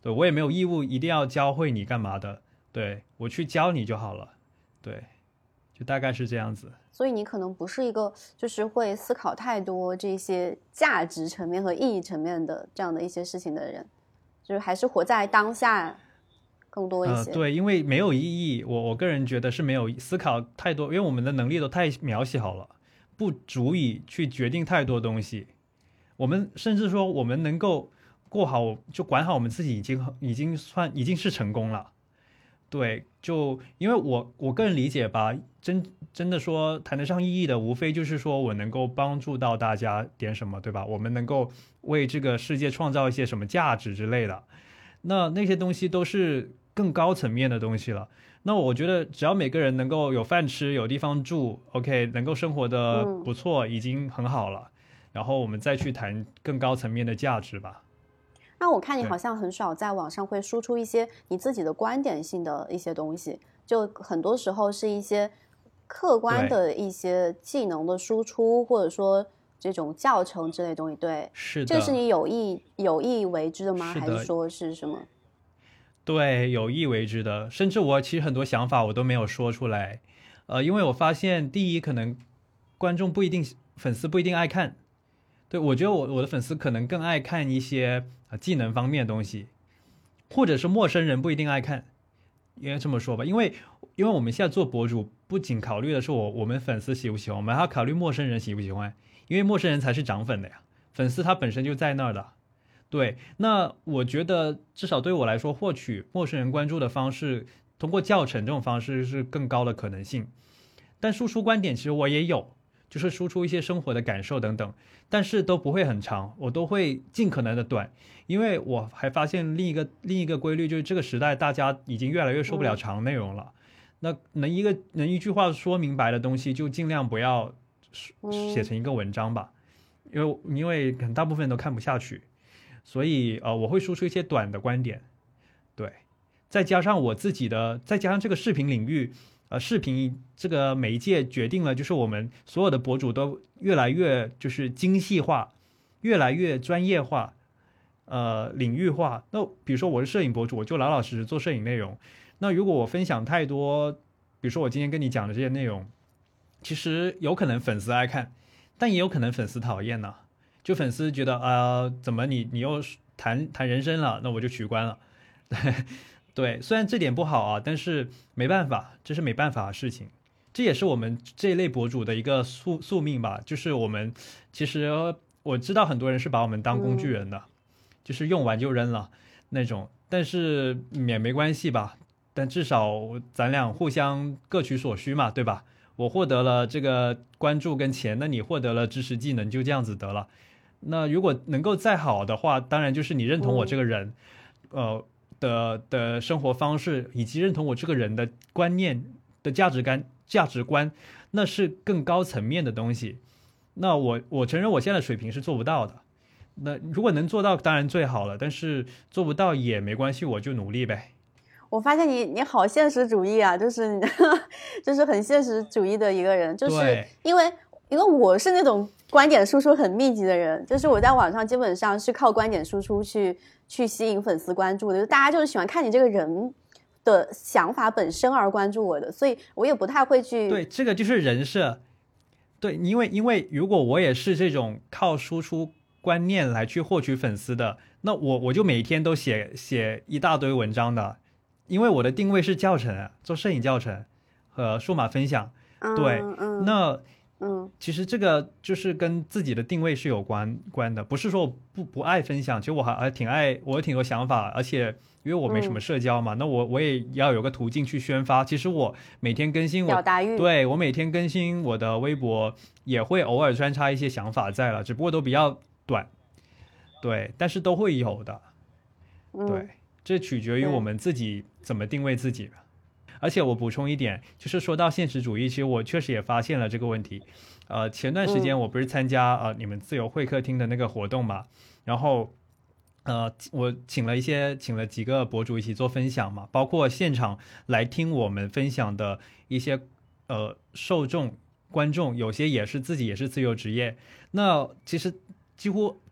对，我也没有义务一定要教会你干嘛的，对，我去教你就好了，对，就大概是这样子。 所以你可能不是一个就是会思考太多这些价值层面和意义层面的这样的一些事情的人，就是还是活在当下更多一些。 呃、对，因为没有意义，我我个人觉得是没有思考太多，因为我们的能力都太渺小了，不足以去决定太多东西。我们甚至说我们能够过好就管好我们自己已经已经算已经是成功了。对，就因为我我个人理解吧，真真的说谈得上意义的，无非就是说我能够帮助到大家点什么，对吧？我们能够为这个世界创造一些什么价值之类的，那那些东西都是更高层面的东西了。那我觉得只要每个人能够有饭吃，有地方住 ，OK， 能够生活的不错，已经很好了。然后我们再去谈更高层面的价值吧。 那我看你好像很少在网上会输出一些你自己的观点性的一些东西，就很多时候是一些客观的一些技能的输出，或者说这种教程之类的东西。对， 是的， 这是你有意有意为之的吗？ 是的， 还是说是什么？ 对，有意为之的。甚至我其实很多想法我都没有说出来，呃，因为我发现第一，可能观众不一定，粉丝不一定爱看。对，我觉得我我的粉丝可能更爱看一些、呃、技能方面的东西，或者是陌生人不一定爱看，应该这么说吧。因为因为我们现在做博主，不仅考虑的是我我们粉丝喜不喜欢，我们还要考虑陌生人喜不喜欢，因为陌生人才是涨粉的呀，粉丝他本身就在那儿的。对，那我觉得至少对我来说，获取陌生人关注的方式，通过教程这种方式是更高的可能性。但输出观点其实我也有，就是输出一些生活的感受等等，但是都不会很长，我都会尽可能的短，因为我还发现另一个另一个规律，就是这个时代大家已经越来越受不了长内容了。那能一个能一句话说明白的东西，就尽量不要写成一个文章吧，因为因为可能大部分人都看不下去。所以呃，我会输出一些短的观点，对，再加上我自己的，再加上这个视频领域，呃，视频这个媒介决定了，就是我们所有的博主都越来越就是精细化，越来越专业化，呃，领域化。那比如说我是摄影博主，我就老老实实做摄影内容。那如果我分享太多，比如说我今天跟你讲的这些内容，其实有可能粉丝爱看，但也有可能粉丝讨厌呢。就粉丝觉得啊、呃，怎么你你又谈谈人生了，那我就取关了。对，虽然这点不好啊，但是没办法，这是没办法的事情。这也是我们这一类博主的一个宿宿命吧。就是我们其实我知道很多人是把我们当工具人的，嗯、就是用完就扔了那种。但是也没关系吧，但至少咱俩互相各取所需嘛，对吧？我获得了这个关注跟钱，那你获得了知识技能，就这样子得了。那如果能够再好的话，当然就是你认同我这个人，嗯、呃的的生活方式，以及认同我这个人的观念的价值观价值观，那是更高层面的东西。那我我承认我现在的水平是做不到的。那如果能做到，当然最好了。但是做不到也没关系，我就努力呗。 我发现你你好现实主义啊，就是就是很现实主义的一个人，就是因为因为我是那种观点输出很密集的人，就是我在网上基本上是靠观点输出去去吸引粉丝关注的，就大家就是喜欢看你这个人的想法本身而关注我的，所以我也不太会去。 对，这个就是人设。对，因为因为如果我也是这种靠输出观念来去获取粉丝的，那我我就每天都写写一大堆文章的，因为我的定位是教程，做摄影教程和数码分享。对， 嗯嗯、 那嗯， 其实这个就是跟自己的定位是有关关的，不是说我不不爱分享，其实我还还挺爱，我有挺多想法，而且因为我没什么社交嘛，嗯、那我我也要有个途径去宣发。其实我每天更新我， 表达欲， 对，我每天更新我的微博，也会偶尔穿插一些想法在了，只不过都比较短，对，但是都会有的， 嗯、 对，这取决于我们自己怎么定位自己。而且我补充一点，就是说到现实主义，其实我确实也发现了这个问题。呃，前段时间我不是参加、嗯、呃你们自由会客厅的那个活动嘛，然后呃我请了一些请了几个博主一起做分享嘛，包括现场来听我们分享的一些呃受众观众，有些也是自己也是自由职业，那其实几乎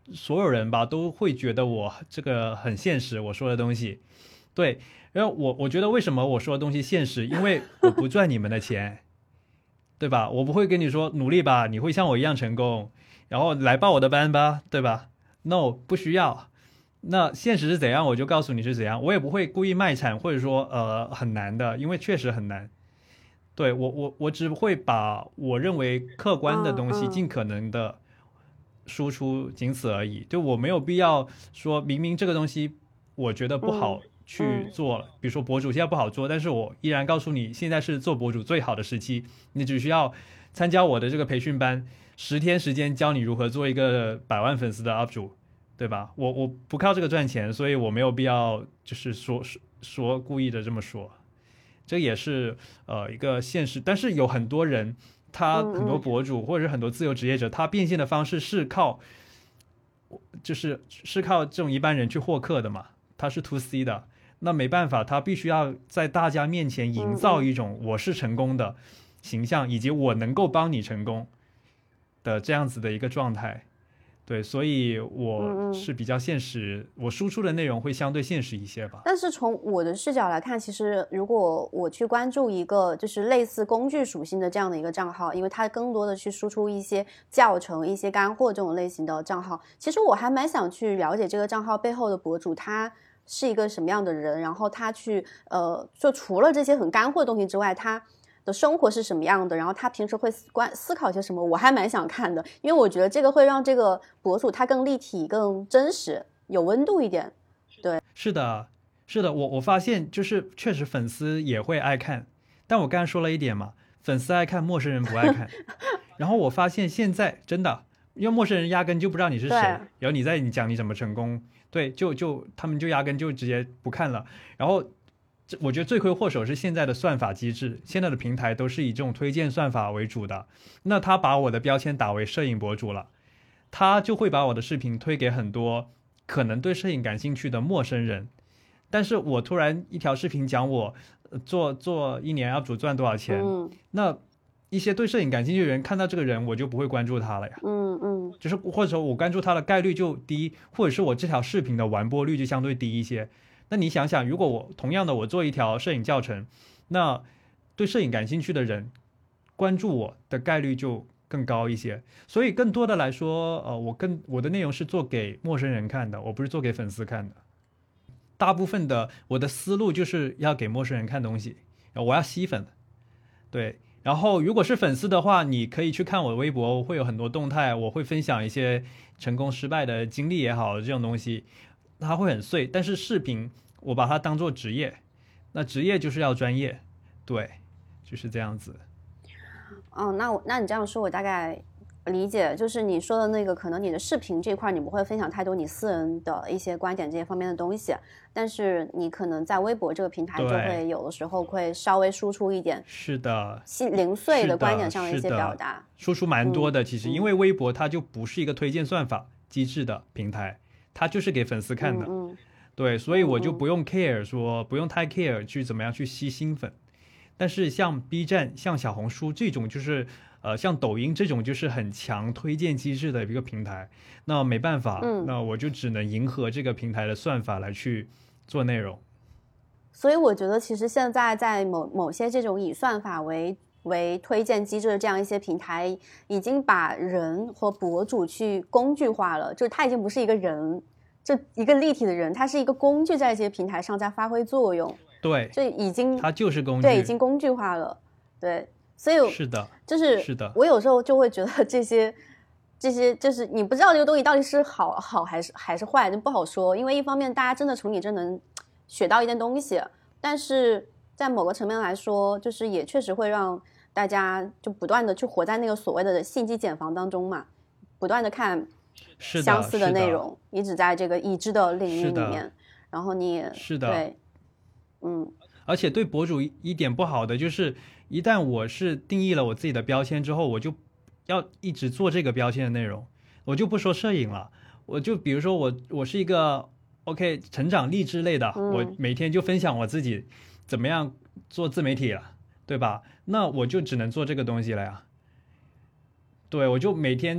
所有人吧都会觉得我这个很现实，我说的东西。对，然后我我觉得为什么我说的东西现实，因为我不赚你们的钱，对吧？我不会跟你说努力吧，你会像我一样成功，然后来报我的班吧，对吧？ No， 不需要。那现实是怎样，我就告诉你是怎样，我也不会故意卖惨，或者说呃很难的，因为确实很难。对，我我我只会把我认为客观的东西尽可能的输出，仅此而已。就我没有必要说明明这个东西我觉得不好去做了，比如说博主现在不好做，但是我依然告诉你现在是做博主最好的时期，你只需要参加我的这个培训班，十天时间教你如何做一个百万粉丝的 U P 主，对吧？我我不靠这个赚钱，所以我没有必要就是说说说故意的这么说。这也是呃一个现实，但是有很多人，他很多博主或者是很多自由职业者，他变现的方式是靠，就是是靠这种一般人去获客的嘛，他是 to C 的，那没办法，他必须要在大家面前营造一种我是成功的形象，以及我能够帮你成功的这样子的一个状态。对，所以我是比较现实，嗯嗯，我输出的内容会相对现实一些吧。 但是从我的视角来看，其实如果我去关注一个就是类似工具属性的这样的一个账号，因为它更多的去输出一些教程、一些干货这种类型的账号，其实我还蛮想去了解这个账号背后的博主他是一个什么样的人，然后他去呃，就除了这些很干货的东西之外，他的生活是什么样的，然后他平时会观思考些什么，我还蛮想看的，因为我觉得这个会让这个博主他更立体、更真实、有温度一点。对， 是的，是的，我我发现就是确实粉丝也会爱看，但我刚才说了一点嘛，粉丝爱看，陌生人不爱看。然后我发现现在真的，因为陌生人压根就不知道你是谁，然后你在你讲你怎么成功，对，就就他们就压根就直接不看了。然后我觉得罪魁祸首是现在的算法机制，现在的平台都是以这种推荐算法为主的。那他把我的标签打为摄影博主了，他就会把我的视频推给很多可能对摄影感兴趣的陌生人。但是我突然一条视频讲我做做一年 U P 主赚多少钱，嗯，那一些对摄影感兴趣的人看到这个人，我就不会关注他了呀。 嗯嗯， 就是或者说我关注他的概率就低，或者是我这条视频的完播率就相对低一些。那你想想，如果我同样的我做一条摄影教程，那对摄影感兴趣的人关注我的概率就更高一些。所以更多的来说，呃，我更我的内容是做给陌生人看的，我不是做给粉丝看的。大部分的我的思路就是要给陌生人看东西，我要吸粉，对。然后如果是粉丝的话，你可以去看我的微博，我会有很多动态，我会分享一些成功失败的经历也好，这种东西它会很碎。但是视频我把它当做职业，那职业就是要专业，对，就是这样子。 哦，那我那你这样说我大概理解，就是你说的那个可能你的视频这块你不会分享太多你私人的一些观点这些方面的东西，但是你可能在微博这个平台就会有的时候会稍微输出一点， 是的， 零碎的观点上的一些表达， 输出蛮多的。其实因为微博它就不是一个推荐算法机制的平台，它就是给粉丝看的， 嗯嗯， 对，所以我就不用 care 说不用太 care 去怎么样去吸新粉。但是像 B 站、像小红书这种，就是呃，像抖音这种，就是很强推荐机制的一个平台，那没办法， 嗯， 那我就只能迎合这个平台的算法来去做内容。 所以我觉得，其实现在在某某些这种以算法为为推荐机制的这样一些平台，已经把人和博主去工具化了，就是他已经不是一个人，就一个立体的人，他是一个工具，在这些平台上在发挥作用。 对， 就已经它就是工具， 对，已经工具化了。对，所以是的， 就是是的， 我有时候就会觉得这些这些就是你不知道这个东西到底是好好还是还是坏，就不好说。因为一方面大家真的从你这能学到一点东西，但是在某个层面来说，就是也确实会让大家就不断的去活在那个所谓的信息茧房当中嘛，不断的看相似的内容，一直在这个已知的领域里面，然后你是的， 对。嗯， 而且对博主一点不好的就是，一旦我是定义了我自己的标签之后，我就要一直做这个标签的内容，我就不说摄影了，我就比如说我我是一个 OK 成长励志类的， 嗯， 我每天就分享我自己怎么样做自媒体了，对吧？那我就只能做这个东西了呀。对，我就每天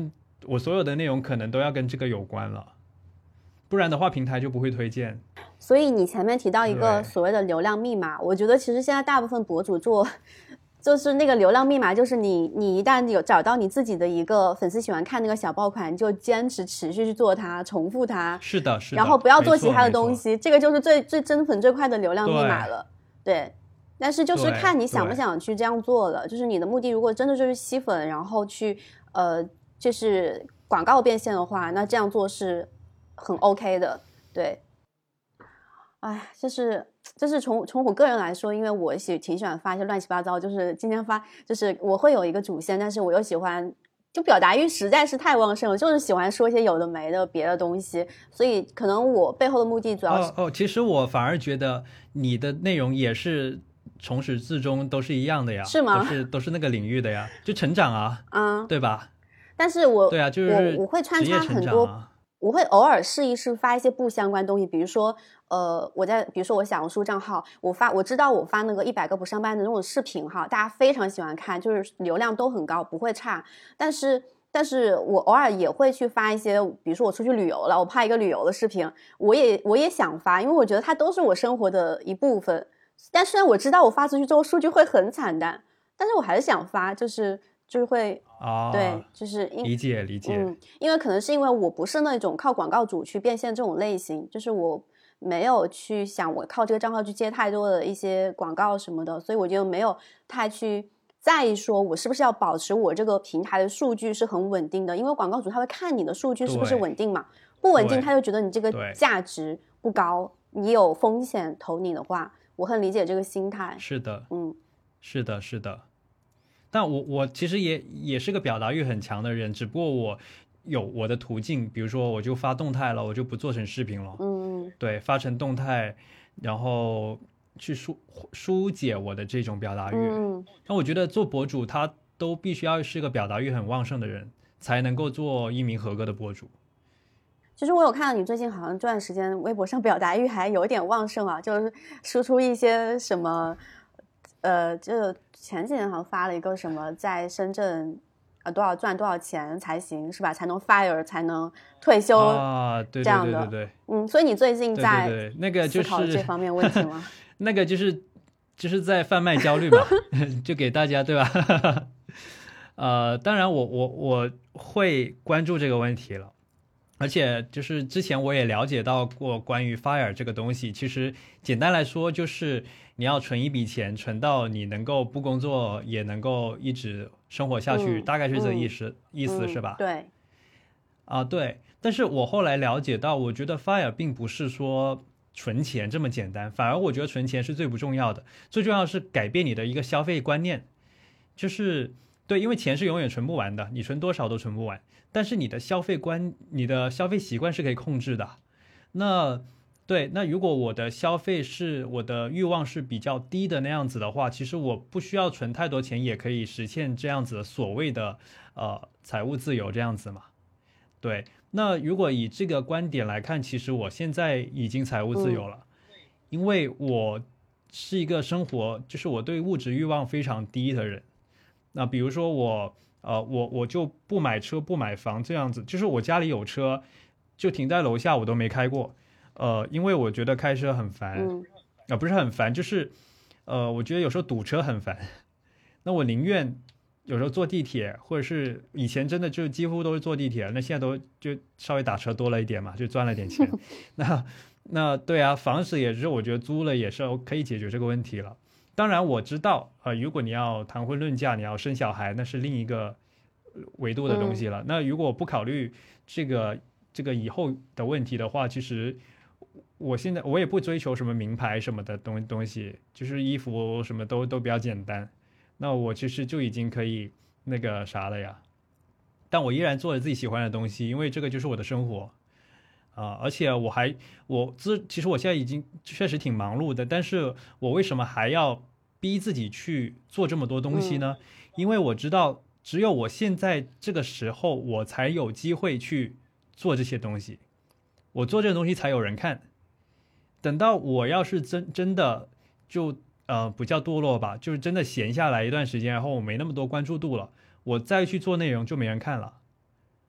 我所有的内容可能都要跟这个有关了，不然的话平台就不会推荐。 所以你前面提到一个所谓的流量密码，我觉得其实现在大部分博主做就是那个流量密码，就是你你一旦有找到你自己的一个粉丝喜欢看那个小爆款，就坚持持续去做它，重复它。 是的，是的。 然后不要做其他的东西，这个就是最最增粉最快的流量密码了。对。对，但是就是看你想不想去这样做了。就是你的目的如果真的就是吸粉，然后去呃就是广告变现的话，那这样做是很 OK 的。对。哎，就是就是从从我个人来说，因为我喜挺喜欢发一些乱七八糟，就是今天发，就是我会有一个主线，但是我又喜欢，就表达欲实在是太旺盛了，就是喜欢说一些有的没的别的东西，所以可能我背后的目的主要是哦哦，其实我反而觉得你的内容也是从始至终都是一样的呀， 是吗？ 都是都是那个领域的呀，就成长啊， 嗯， 对吧？ 但是我对啊，就是我我会穿插很多。 啊我会偶尔试一试发一些不相关东西，比如说，呃，我在比如说我小红书账号，我发我知道我发那个一百个不上班的那种视频哈，大家非常喜欢看，就是流量都很高，不会差。但是，但是我偶尔也会去发一些，比如说我出去旅游了，我拍一个旅游的视频，我也我也想发，因为我觉得它都是我生活的一部分。但虽然我知道我发出去之后数据会很惨淡，但是我还是想发，就是。就是会啊、哦， 对，就是理解理解， 嗯，因为可能是因为我不是那种靠广告主去变现这种类型，就是我没有去想我靠这个账号去接太多的一些广告什么的，所以我就没有太去在意说我是不是要保持我这个平台的数据是很稳定的，因为广告主他会看你的数据是不是稳定嘛，不稳定他就觉得你这个价值不高，你有风险投你的话，我很理解这个心态。 是的， 嗯， 是的，是的。但我我其实也也是个表达欲很强的人，只不过我有我的途径，比如说我就发动态了，我就不做成视频了。 嗯， 对，发成动态，然后去疏疏解我的这种表达欲。 嗯， 那我觉得做博主他都必须要是个表达欲很旺盛的人，才能够做一名合格的博主。 其实我有看到你最近好像这段时间微博上表达欲还有点旺盛啊，就是输出一些什么。呃，就前几年好像发了一个什么，在深圳，呃，多少赚多少钱才行，是吧？才能 fire，才能退休啊，对这样的。 对对对对， 嗯，所以你最近在对对对那个就是思考这方面问题吗？ 那个就是就是在贩卖焦虑嘛，就给大家对吧？呃，当然我我我会关注这个问题了。而且就是之前我也了解到过关于 fire 这个东西，其实简单来说就是你要存一笔钱，存到你能够不工作也能够一直生活下去， 嗯、 大概是这个意思、 嗯、 意思是吧？ 对。 啊，对。但是我后来了解到，我觉得 fire 并不是说存钱这么简单，反而我觉得存钱是最不重要的，最重要的是改变你的一个消费观念，就是对，因为钱是永远存不完的，你存多少都存不完。但是你的消费观、你的消费习惯是可以控制的。那对，那如果我的消费是我的欲望是比较低的那样子的话，其实我不需要存太多钱，也可以实现这样子的所谓的呃财务自由这样子嘛。对，那如果以这个观点来看，其实我现在已经财务自由了，嗯、因为我是一个生活，就是我对物质欲望非常低的人。那比如说我。呃，我我就不买车不买房这样子，就是我家里有车，就停在楼下我都没开过，呃，因为我觉得开车很烦，啊、 嗯呃，不是很烦，就是，呃，我觉得有时候堵车很烦，那我宁愿有时候坐地铁，或者是以前真的就几乎都是坐地铁，那现在都就稍微打车多了一点嘛，就赚了点钱，那那对啊，房子也是我觉得租了也是可以解决这个问题了。当然我知道，呃，如果你要谈婚论嫁，你要生小孩，那是另一个维度的东西了。嗯、那如果不考虑这个这个以后的问题的话，其实我现在我也不追求什么名牌什么的东东西，就是衣服什么都都比较简单。那我其实就已经可以那个啥了呀。但我依然做着自己喜欢的东西，因为这个就是我的生活。啊、呃，而且我还我自其实我现在已经确实挺忙碌的，但是我为什么还要逼自己去做这么多东西呢？嗯、因为我知道，只有我现在这个时候，我才有机会去做这些东西，我做这个东西才有人看。等到我要是真真的就呃不叫堕落吧，就是真的闲下来一段时间，然后我没那么多关注度了，我再去做内容就没人看了。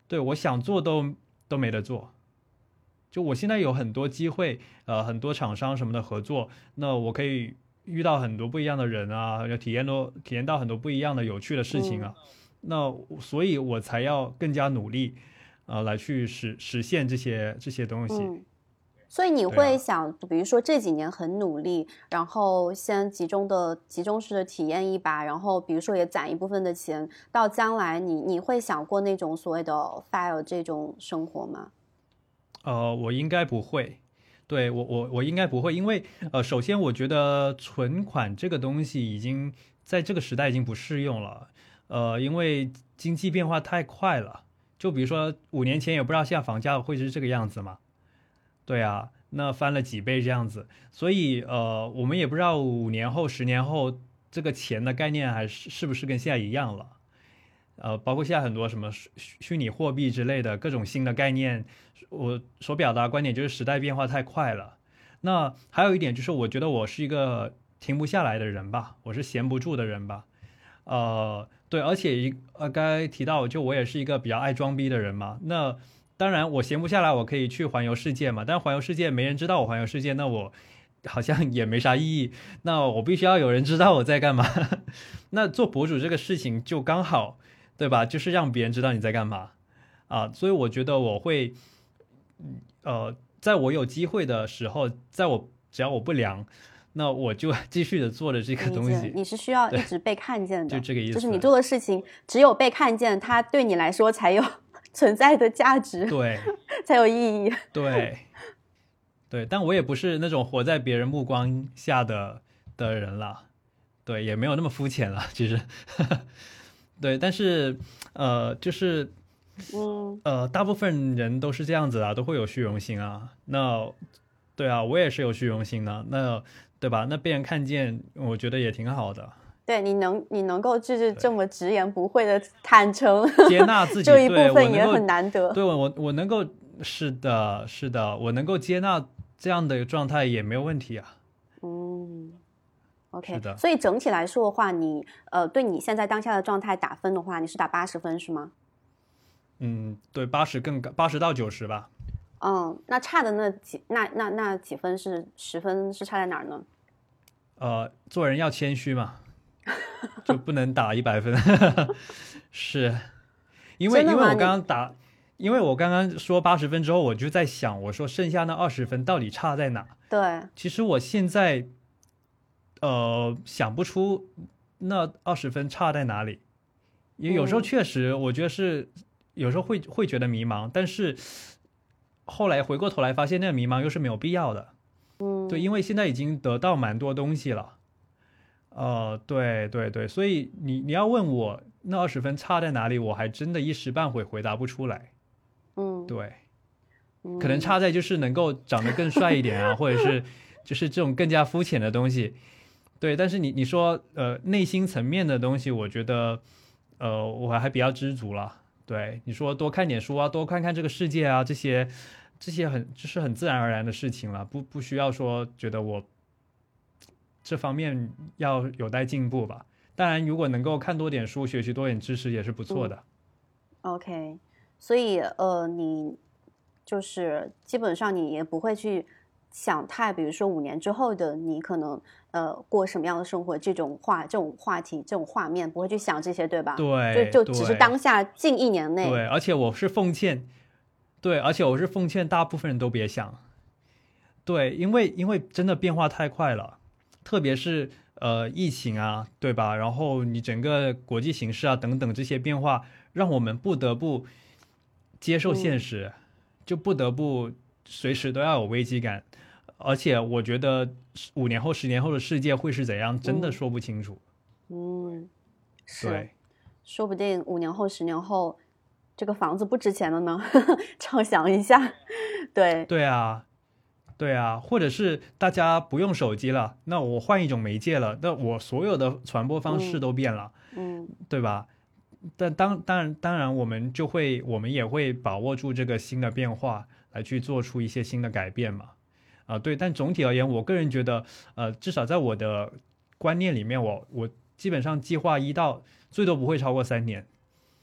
对，我想做都都没得做。就我现在有很多机会，呃，很多厂商什么的合作，那我可以遇到很多不一样的人啊，要体验到体验到很多不一样的有趣的事情啊， 嗯、 那所以我才要更加努力，呃，来去实实现这些这些东西。 嗯，所以你会想，啊、比如说这几年很努力，然后先集中的集中式的体验一把，然后比如说也攒一部分的钱，到将来你你会想过那种所谓的 fire 这种生活吗？ 呃，我应该不会，对，我我我应该不会，因为呃，首先我觉得存款这个东西已经在这个时代已经不适用了，呃，因为经济变化太快了，就比如说五年前也不知道现在房价会是这个样子嘛，对啊，那翻了几倍这样子，所以呃，我们也不知道五年后、十年后这个钱的概念还是是不是跟现在一样了。呃，包括现在很多什么虚虚拟货币之类的各种新的概念，我所表达的观点就是时代变化太快了。那还有一点就是，我觉得我是一个停不下来的人吧，我是闲不住的人吧。呃，对，而且一呃，刚才提到，就我也是一个比较爱装逼的人嘛。那当然，我闲不下来，我可以去环游世界嘛。但环游世界没人知道我环游世界，那我好像也没啥意义。那我必须要有人知道我在干嘛。那做博主这个事情就刚好。对吧？就是让别人知道你在干嘛啊，所以我觉得我会，呃，在我有机会的时候，在我只要我不凉，那我就继续的做的这个东西。 你是需要一直被看见的， 就这个意思。 就是你做的事情只有被看见，它对你来说才有存在的价值， 对， 才有意义。 对，对，但我也不是那种活在别人目光下的的人了，对，也没有那么肤浅了，其实。对，但是，呃，就是， 嗯， 呃，大部分人都是这样子啊，都会有虚荣心啊。那，对啊，我也是有虚荣心的，那，对吧？那被人看见，我觉得也挺好的。 对，你能你能够就是这么直言不讳的坦诚接纳自己， 这一部分也很难得。 对，我我能够，是的，是的，我能够接纳这样的状态也没有问题啊。 嗯。OK， 的， 所以整体来说的话，你呃，对你现在当下的状态打分的话，你是打八十分是吗？ 嗯，对，八十更八十到九十吧。 嗯，那差的那几那那那几分是十分是差在哪儿呢？ 呃，做人要谦虚嘛，就不能打一百分。是，因为因为我刚刚打，因为我刚刚说八十分之后，我就在想，我说剩下那二十分到底差在哪？ 对， 其实我现在。呃，想不出那二十分差在哪里，也有时候确实，我觉得是有时候会会觉得迷茫，但是后来回过头来发现，那个迷茫又是没有必要的。 嗯， 对，因为现在已经得到蛮多东西了。呃，对对对，所以你你要问我那二十分差在哪里，我还真的一时半会回答不出来。 嗯， 对， 嗯、 可能差在就是能够长得更帅一点啊，或者是就是这种更加肤浅的东西。对，但是你你说呃内心层面的东西，我觉得呃我还比较知足了。对，你说多看点书啊，多看看这个世界啊，这些这些很就是很自然而然的事情了，不不需要说觉得我这方面要有待进步吧。当然，如果能够看多点书，学习多点知识也是不错的。 嗯、OK， 所以呃你就是基本上你也不会去想太，比如说五年之后的你可能呃过什么样的生活，这种话这种话题这种画面不会去想这些，对吧？ 对， 就就只是当下近一年内。 对，而且我是奉劝，对，而且我是奉劝大部分人都别想，对，因为因为真的变化太快了，特别是呃疫情啊，对吧？然后你整个国际形势啊等等这些变化，让我们不得不接受现实，嗯、就不得不随时都要有危机感。而且我觉得五年后、十年后的世界会是怎样，真的说不清楚。 嗯，是， 对， 说不定五年后、十年后，这个房子不值钱了呢。畅想一下，对， 对啊，对啊，或者是大家不用手机了，那我换一种媒介了，那我所有的传播方式都变了， 嗯， 对吧？但当当然当然，我们就会，我们也会把握住这个新的变化，来去做出一些新的改变嘛。啊，对，但总体而言，我个人觉得，呃，至少在我的观念里面，我我基本上计划一到最多不会超过三年。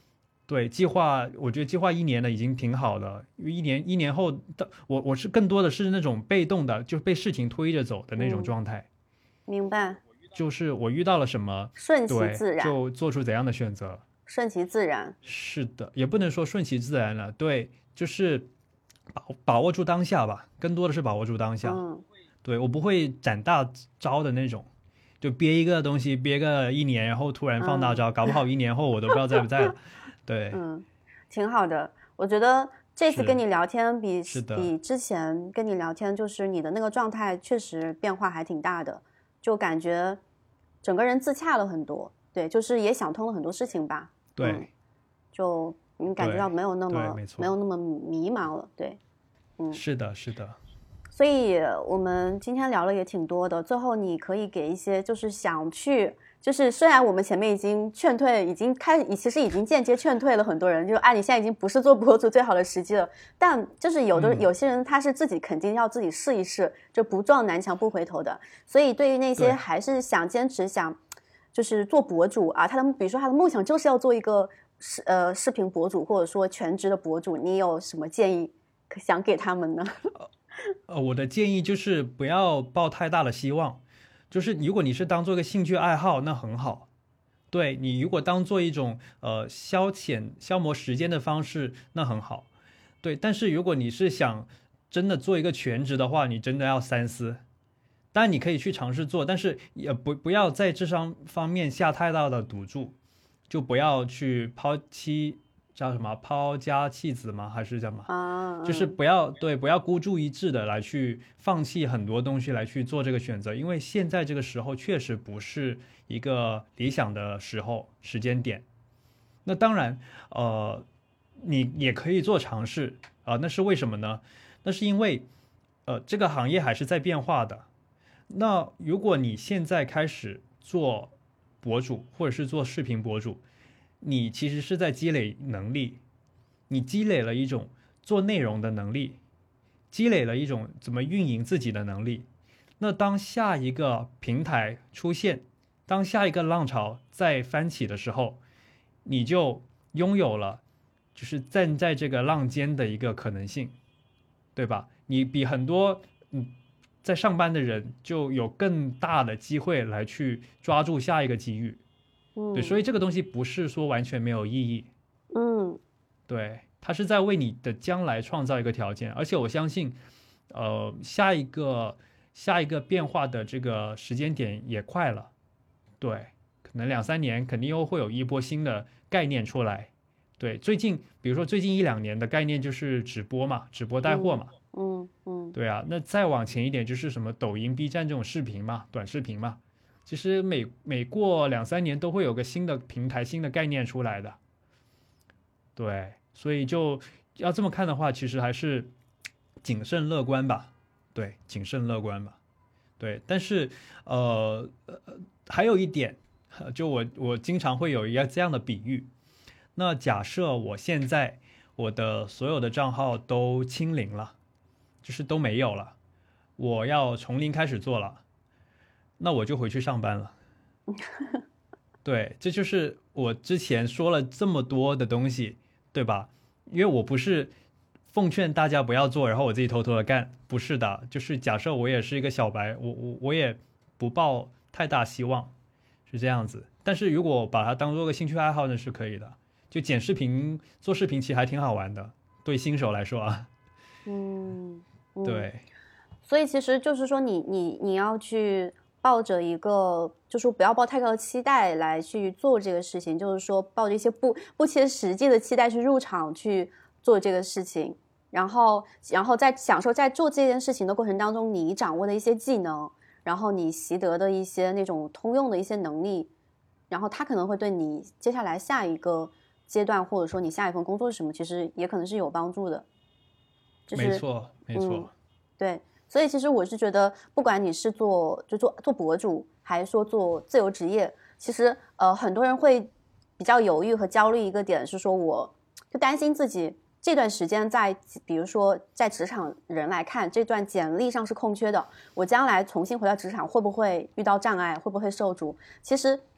对，计划我觉得计划一年的已经挺好的，一年一年后的我我是更多的是那种被动的，就是被事情推着走的那种状态。 嗯、明白。 就是我遇到了什么， 顺其自然， 就做出怎样的选择。 顺其自然。 是的，也不能说顺其自然了，对，就是把把握住当下吧，更多的是把握住当下。 嗯， 对，我不会展大招的那种，就憋一个东西憋个一年，然后突然放大招，嗯、搞不好一年后我都不知道在不在了。对， 嗯，挺好的。我觉得这次跟你聊天比比之前跟你聊天，就是你的那个状态确实变化还挺大的，就感觉整个人自洽了很多。对，就是也想通了很多事情吧。 对， 嗯、就你感觉到没有那么没有那么迷茫了。对，嗯， 是的，是的。 所以我们今天聊了也挺多的，最后你可以给一些就是想去。就是虽然我们前面已经劝退，已经开，其实已经间接劝退了很多人，就啊，你现在已经不是做博主最好的时机了。但就是有的、嗯、有些人他是自己肯定要自己试一试，就不撞南墙不回头的。所以对于那些还是想坚持想就是做博主啊，他的比如说他的梦想就是要做一个视呃视频博主或者说全职的博主，你有什么建议想给他们呢？ 呃，我的建议就是不要抱太大的希望。就是如果你是当做一个兴趣爱好，那很好。对，你如果当做一种呃消遣消磨时间的方式，那很好。对，但是如果你是想真的做一个全职的话，你真的要三思。当然你可以去尝试做，但是也不不要在这方方面下太大的赌注，就不要去抛弃叫什么抛家弃子吗？还是叫什么？ 啊， 就是不要对，不要孤注一掷的来去放弃很多东西来去做这个选择，因为现在这个时候确实不是一个理想的时候时间点。那当然，呃，你也可以做尝试啊、呃，那是为什么呢？那是因为，呃，这个行业还是在变化的。那如果你现在开始做博主或者是做视频博主，你其实是在积累能力，你积累了一种做内容的能力，积累了一种怎么运营自己的能力。那当下一个平台出现，当下一个浪潮再翻起的时候，你就拥有了就是站在这个浪尖的一个可能性，对吧？你比很多嗯在上班的人就有更大的机会来去抓住下一个机遇。 嗯， 对，所以这个东西不是说完全没有意义。 嗯， 对，它是在为你的将来创造一个条件，而且我相信，呃，下一个下一个变化的这个时间点也快了。对，可能两三年肯定又会有一波新的概念出来。对，最近比如说最近一两年的概念就是直播嘛，直播带货嘛。 嗯 嗯, 嗯， 对啊，那再往前一点就是什么抖音、B 站这种视频嘛，短视频嘛。其实每每过两三年都会有个新的平台、新的概念出来的。对，所以就要这么看的话，其实还是谨慎乐观吧。对，谨慎乐观吧。对，但是呃呃，还有一点，就我我经常会有一个这样的比喻。那假设我现在我的所有的账号都清零了，就是都没有了，我要从零开始做了，那我就回去上班了。对，这就是我之前说了这么多的东西，对吧？因为我不是奉劝大家不要做，然后我自己偷偷的干，不是的。就是假设我也是一个小白，我我我也不抱太大希望，是这样子。但是如果把它当做个兴趣爱好，那是可以的。就剪视频、做视频其实还挺好玩的，对新手来说啊。 嗯，嗯对。 所以其实就是说你，你你要去抱着一个，就是不要抱太高的期待来去做这个事情，就是说抱着一些不不切实际的期待去入场去做这个事情，然后然后在享受在做这件事情的过程当中，你掌握的一些技能，然后你习得的一些那种通用的一些能力，然后它可能会对你接下来下一个阶段，或者说你下一份工作是什么，其实也可能是有帮助的。就是、 没错，没错、 嗯，对。所以其实我是觉得，不管你是做就做做博主，还是说做自由职业，其实呃很多人会比较犹豫和焦虑一个点是说，我就担心自己这段时间在比如说在职场人来看，这段简历上是空缺的，我将来重新回到职场会不会遇到障碍，会不会受阻？其实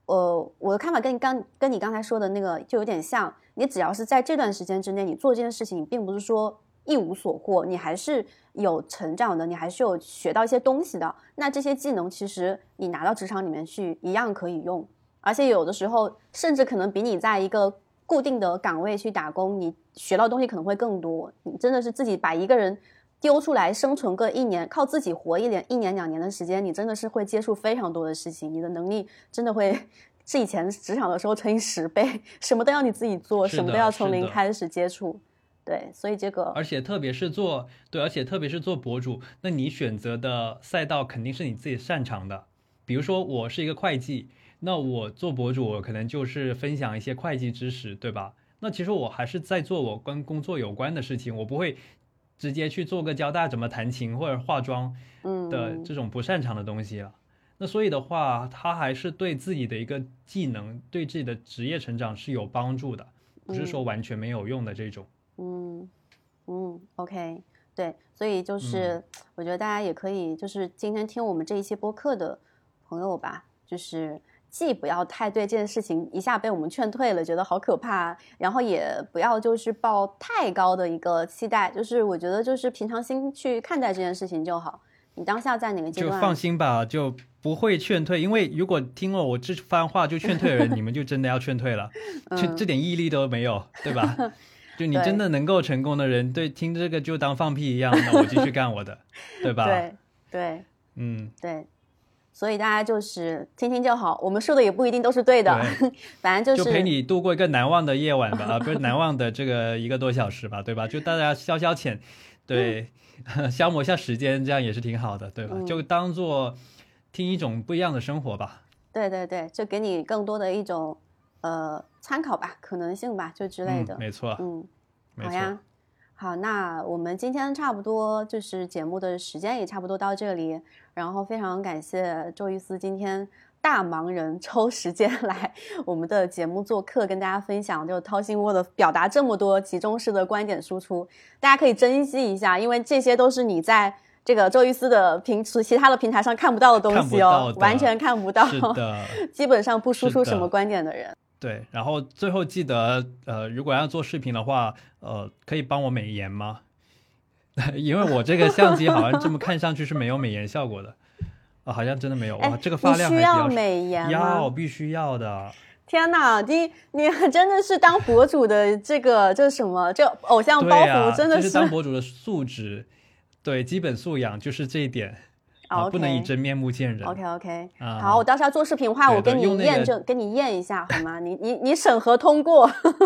呃，我的看法跟你刚跟你刚才说的那个就有点像，你只要是在这段时间之内你做这件事情，你并不是说一无所获，你还是有成长的，你还是有学到一些东西的，那这些技能其实你拿到职场里面去一样可以用，而且有的时候甚至可能比你在一个固定的岗位去打工，你学到的东西可能会更多。你真的是自己把一个人丢出来生存个一年，靠自己活一年一年两年的时间，你真的是会接触非常多的事情，你的能力真的会是以前职场的时候乘以十倍，什么都要你自己做，什么都要从零开始接触。对，所以这个而且特别是做对，而且特别是做博主，那你选择的赛道肯定是你自己擅长的。比如说我是一个会计，那我做博主，我可能就是分享一些会计知识，对吧？那其实我还是在做我跟工作有关的事情，我不会直接去做个教大家怎么弹琴或者化妆的这种不擅长的东西了。嗯、那所以的话，他还是对自己的一个技能，对自己的职业成长是有帮助的，不是说完全没有用的这种。 嗯嗯 ，OK， 对，所以就是、嗯、我觉得大家也可以，就是今天听我们这一期播客的朋友吧，就是既不要太对这件事情一下被我们劝退了，觉得好可怕，然后也不要就是抱太高的一个期待，就是我觉得就是平常心去看待这件事情就好。你当下在哪个阶段？ 就放心吧，就不会劝退，因为如果听了我这番话就劝退的人，你们就真的要劝退了，就这点毅力都没有，对吧？就你真的能够成功的人，对，听这个就当放屁一样，那我继续干我的，对吧？ 对对， 嗯， 对，所以大家就是听听就好，我们说的也不一定都是对的，反正就是就陪你度过一个难忘的夜晚吧，啊，不是难忘的这个一个多小时吧，对吧？就大家消消遣，对，嗯、消磨一下时间，这样也是挺好的，对吧？嗯、就当做听一种不一样的生活吧。 对对对，就给你更多的一种呃参考吧，可能性吧，就之类的。 嗯、没错， 嗯， 没错。 好呀，好，那我们今天差不多就是节目的时间也差不多到这里，然后非常感谢周玉思今天大忙人抽时间来我们的节目做客，跟大家分享，就掏心窝的表达这么多集中式的观点输出，大家可以珍惜一下，因为这些都是你在这个周玉思的平其他的平台上看不到的东西哦，完全看不到， 是的， 基本上不输出什么观点的人。 对，然后最后记得，呃，如果要做视频的话，呃，可以帮我美颜吗？因为我这个相机好像这么看上去是没有美颜效果的，啊、呃，好像真的没有。哇，这个发量还比较。 你需要美颜吗？ 要，必须要的。 天哪，你你真的是当博主的这个这什么？这偶像包袱真的是。 这是当博主的素质，对，基本素养就是这一点。啊 okay. 不能以真面目见人。 OK OK，、 啊、 好，我到时候做视频的话，我跟你验证，那个、跟你验一下好吗？你你你审核通过。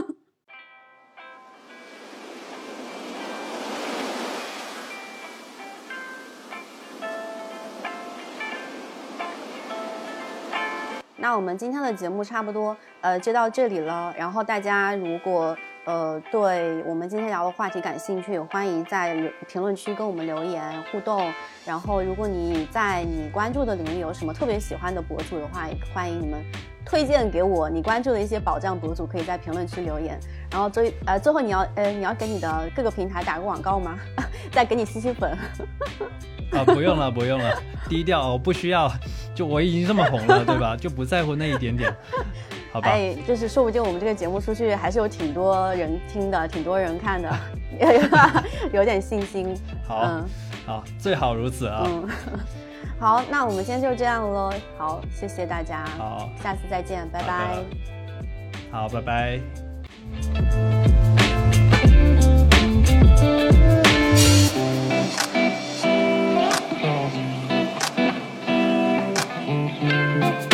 那我们今天的节目差不多，呃，就到这里了。然后大家如果呃，对我们今天聊的话题感兴趣，欢迎在评论区跟我们留言互动。然后，如果你在你关注的领域有什么特别喜欢的博主的话，也欢迎你们推荐给我。你关注的一些宝藏博主，可以在评论区留言。然后最呃最后你要呃你要给你的各个平台打个广告吗？再给你吸吸粉。 啊，不用了，不用了，低调，我不需要。就我已经这么红了，对吧？就不在乎那一点点。好吧， 哎，就是说不定我们这个节目出去还是有挺多人听的，挺多人看的，有点信心。 好，嗯，好，最好如此啊。 嗯，好，那我们今天就这样咯。好，谢谢大家。 好， 下次再见，拜拜。 好，拜拜。嗯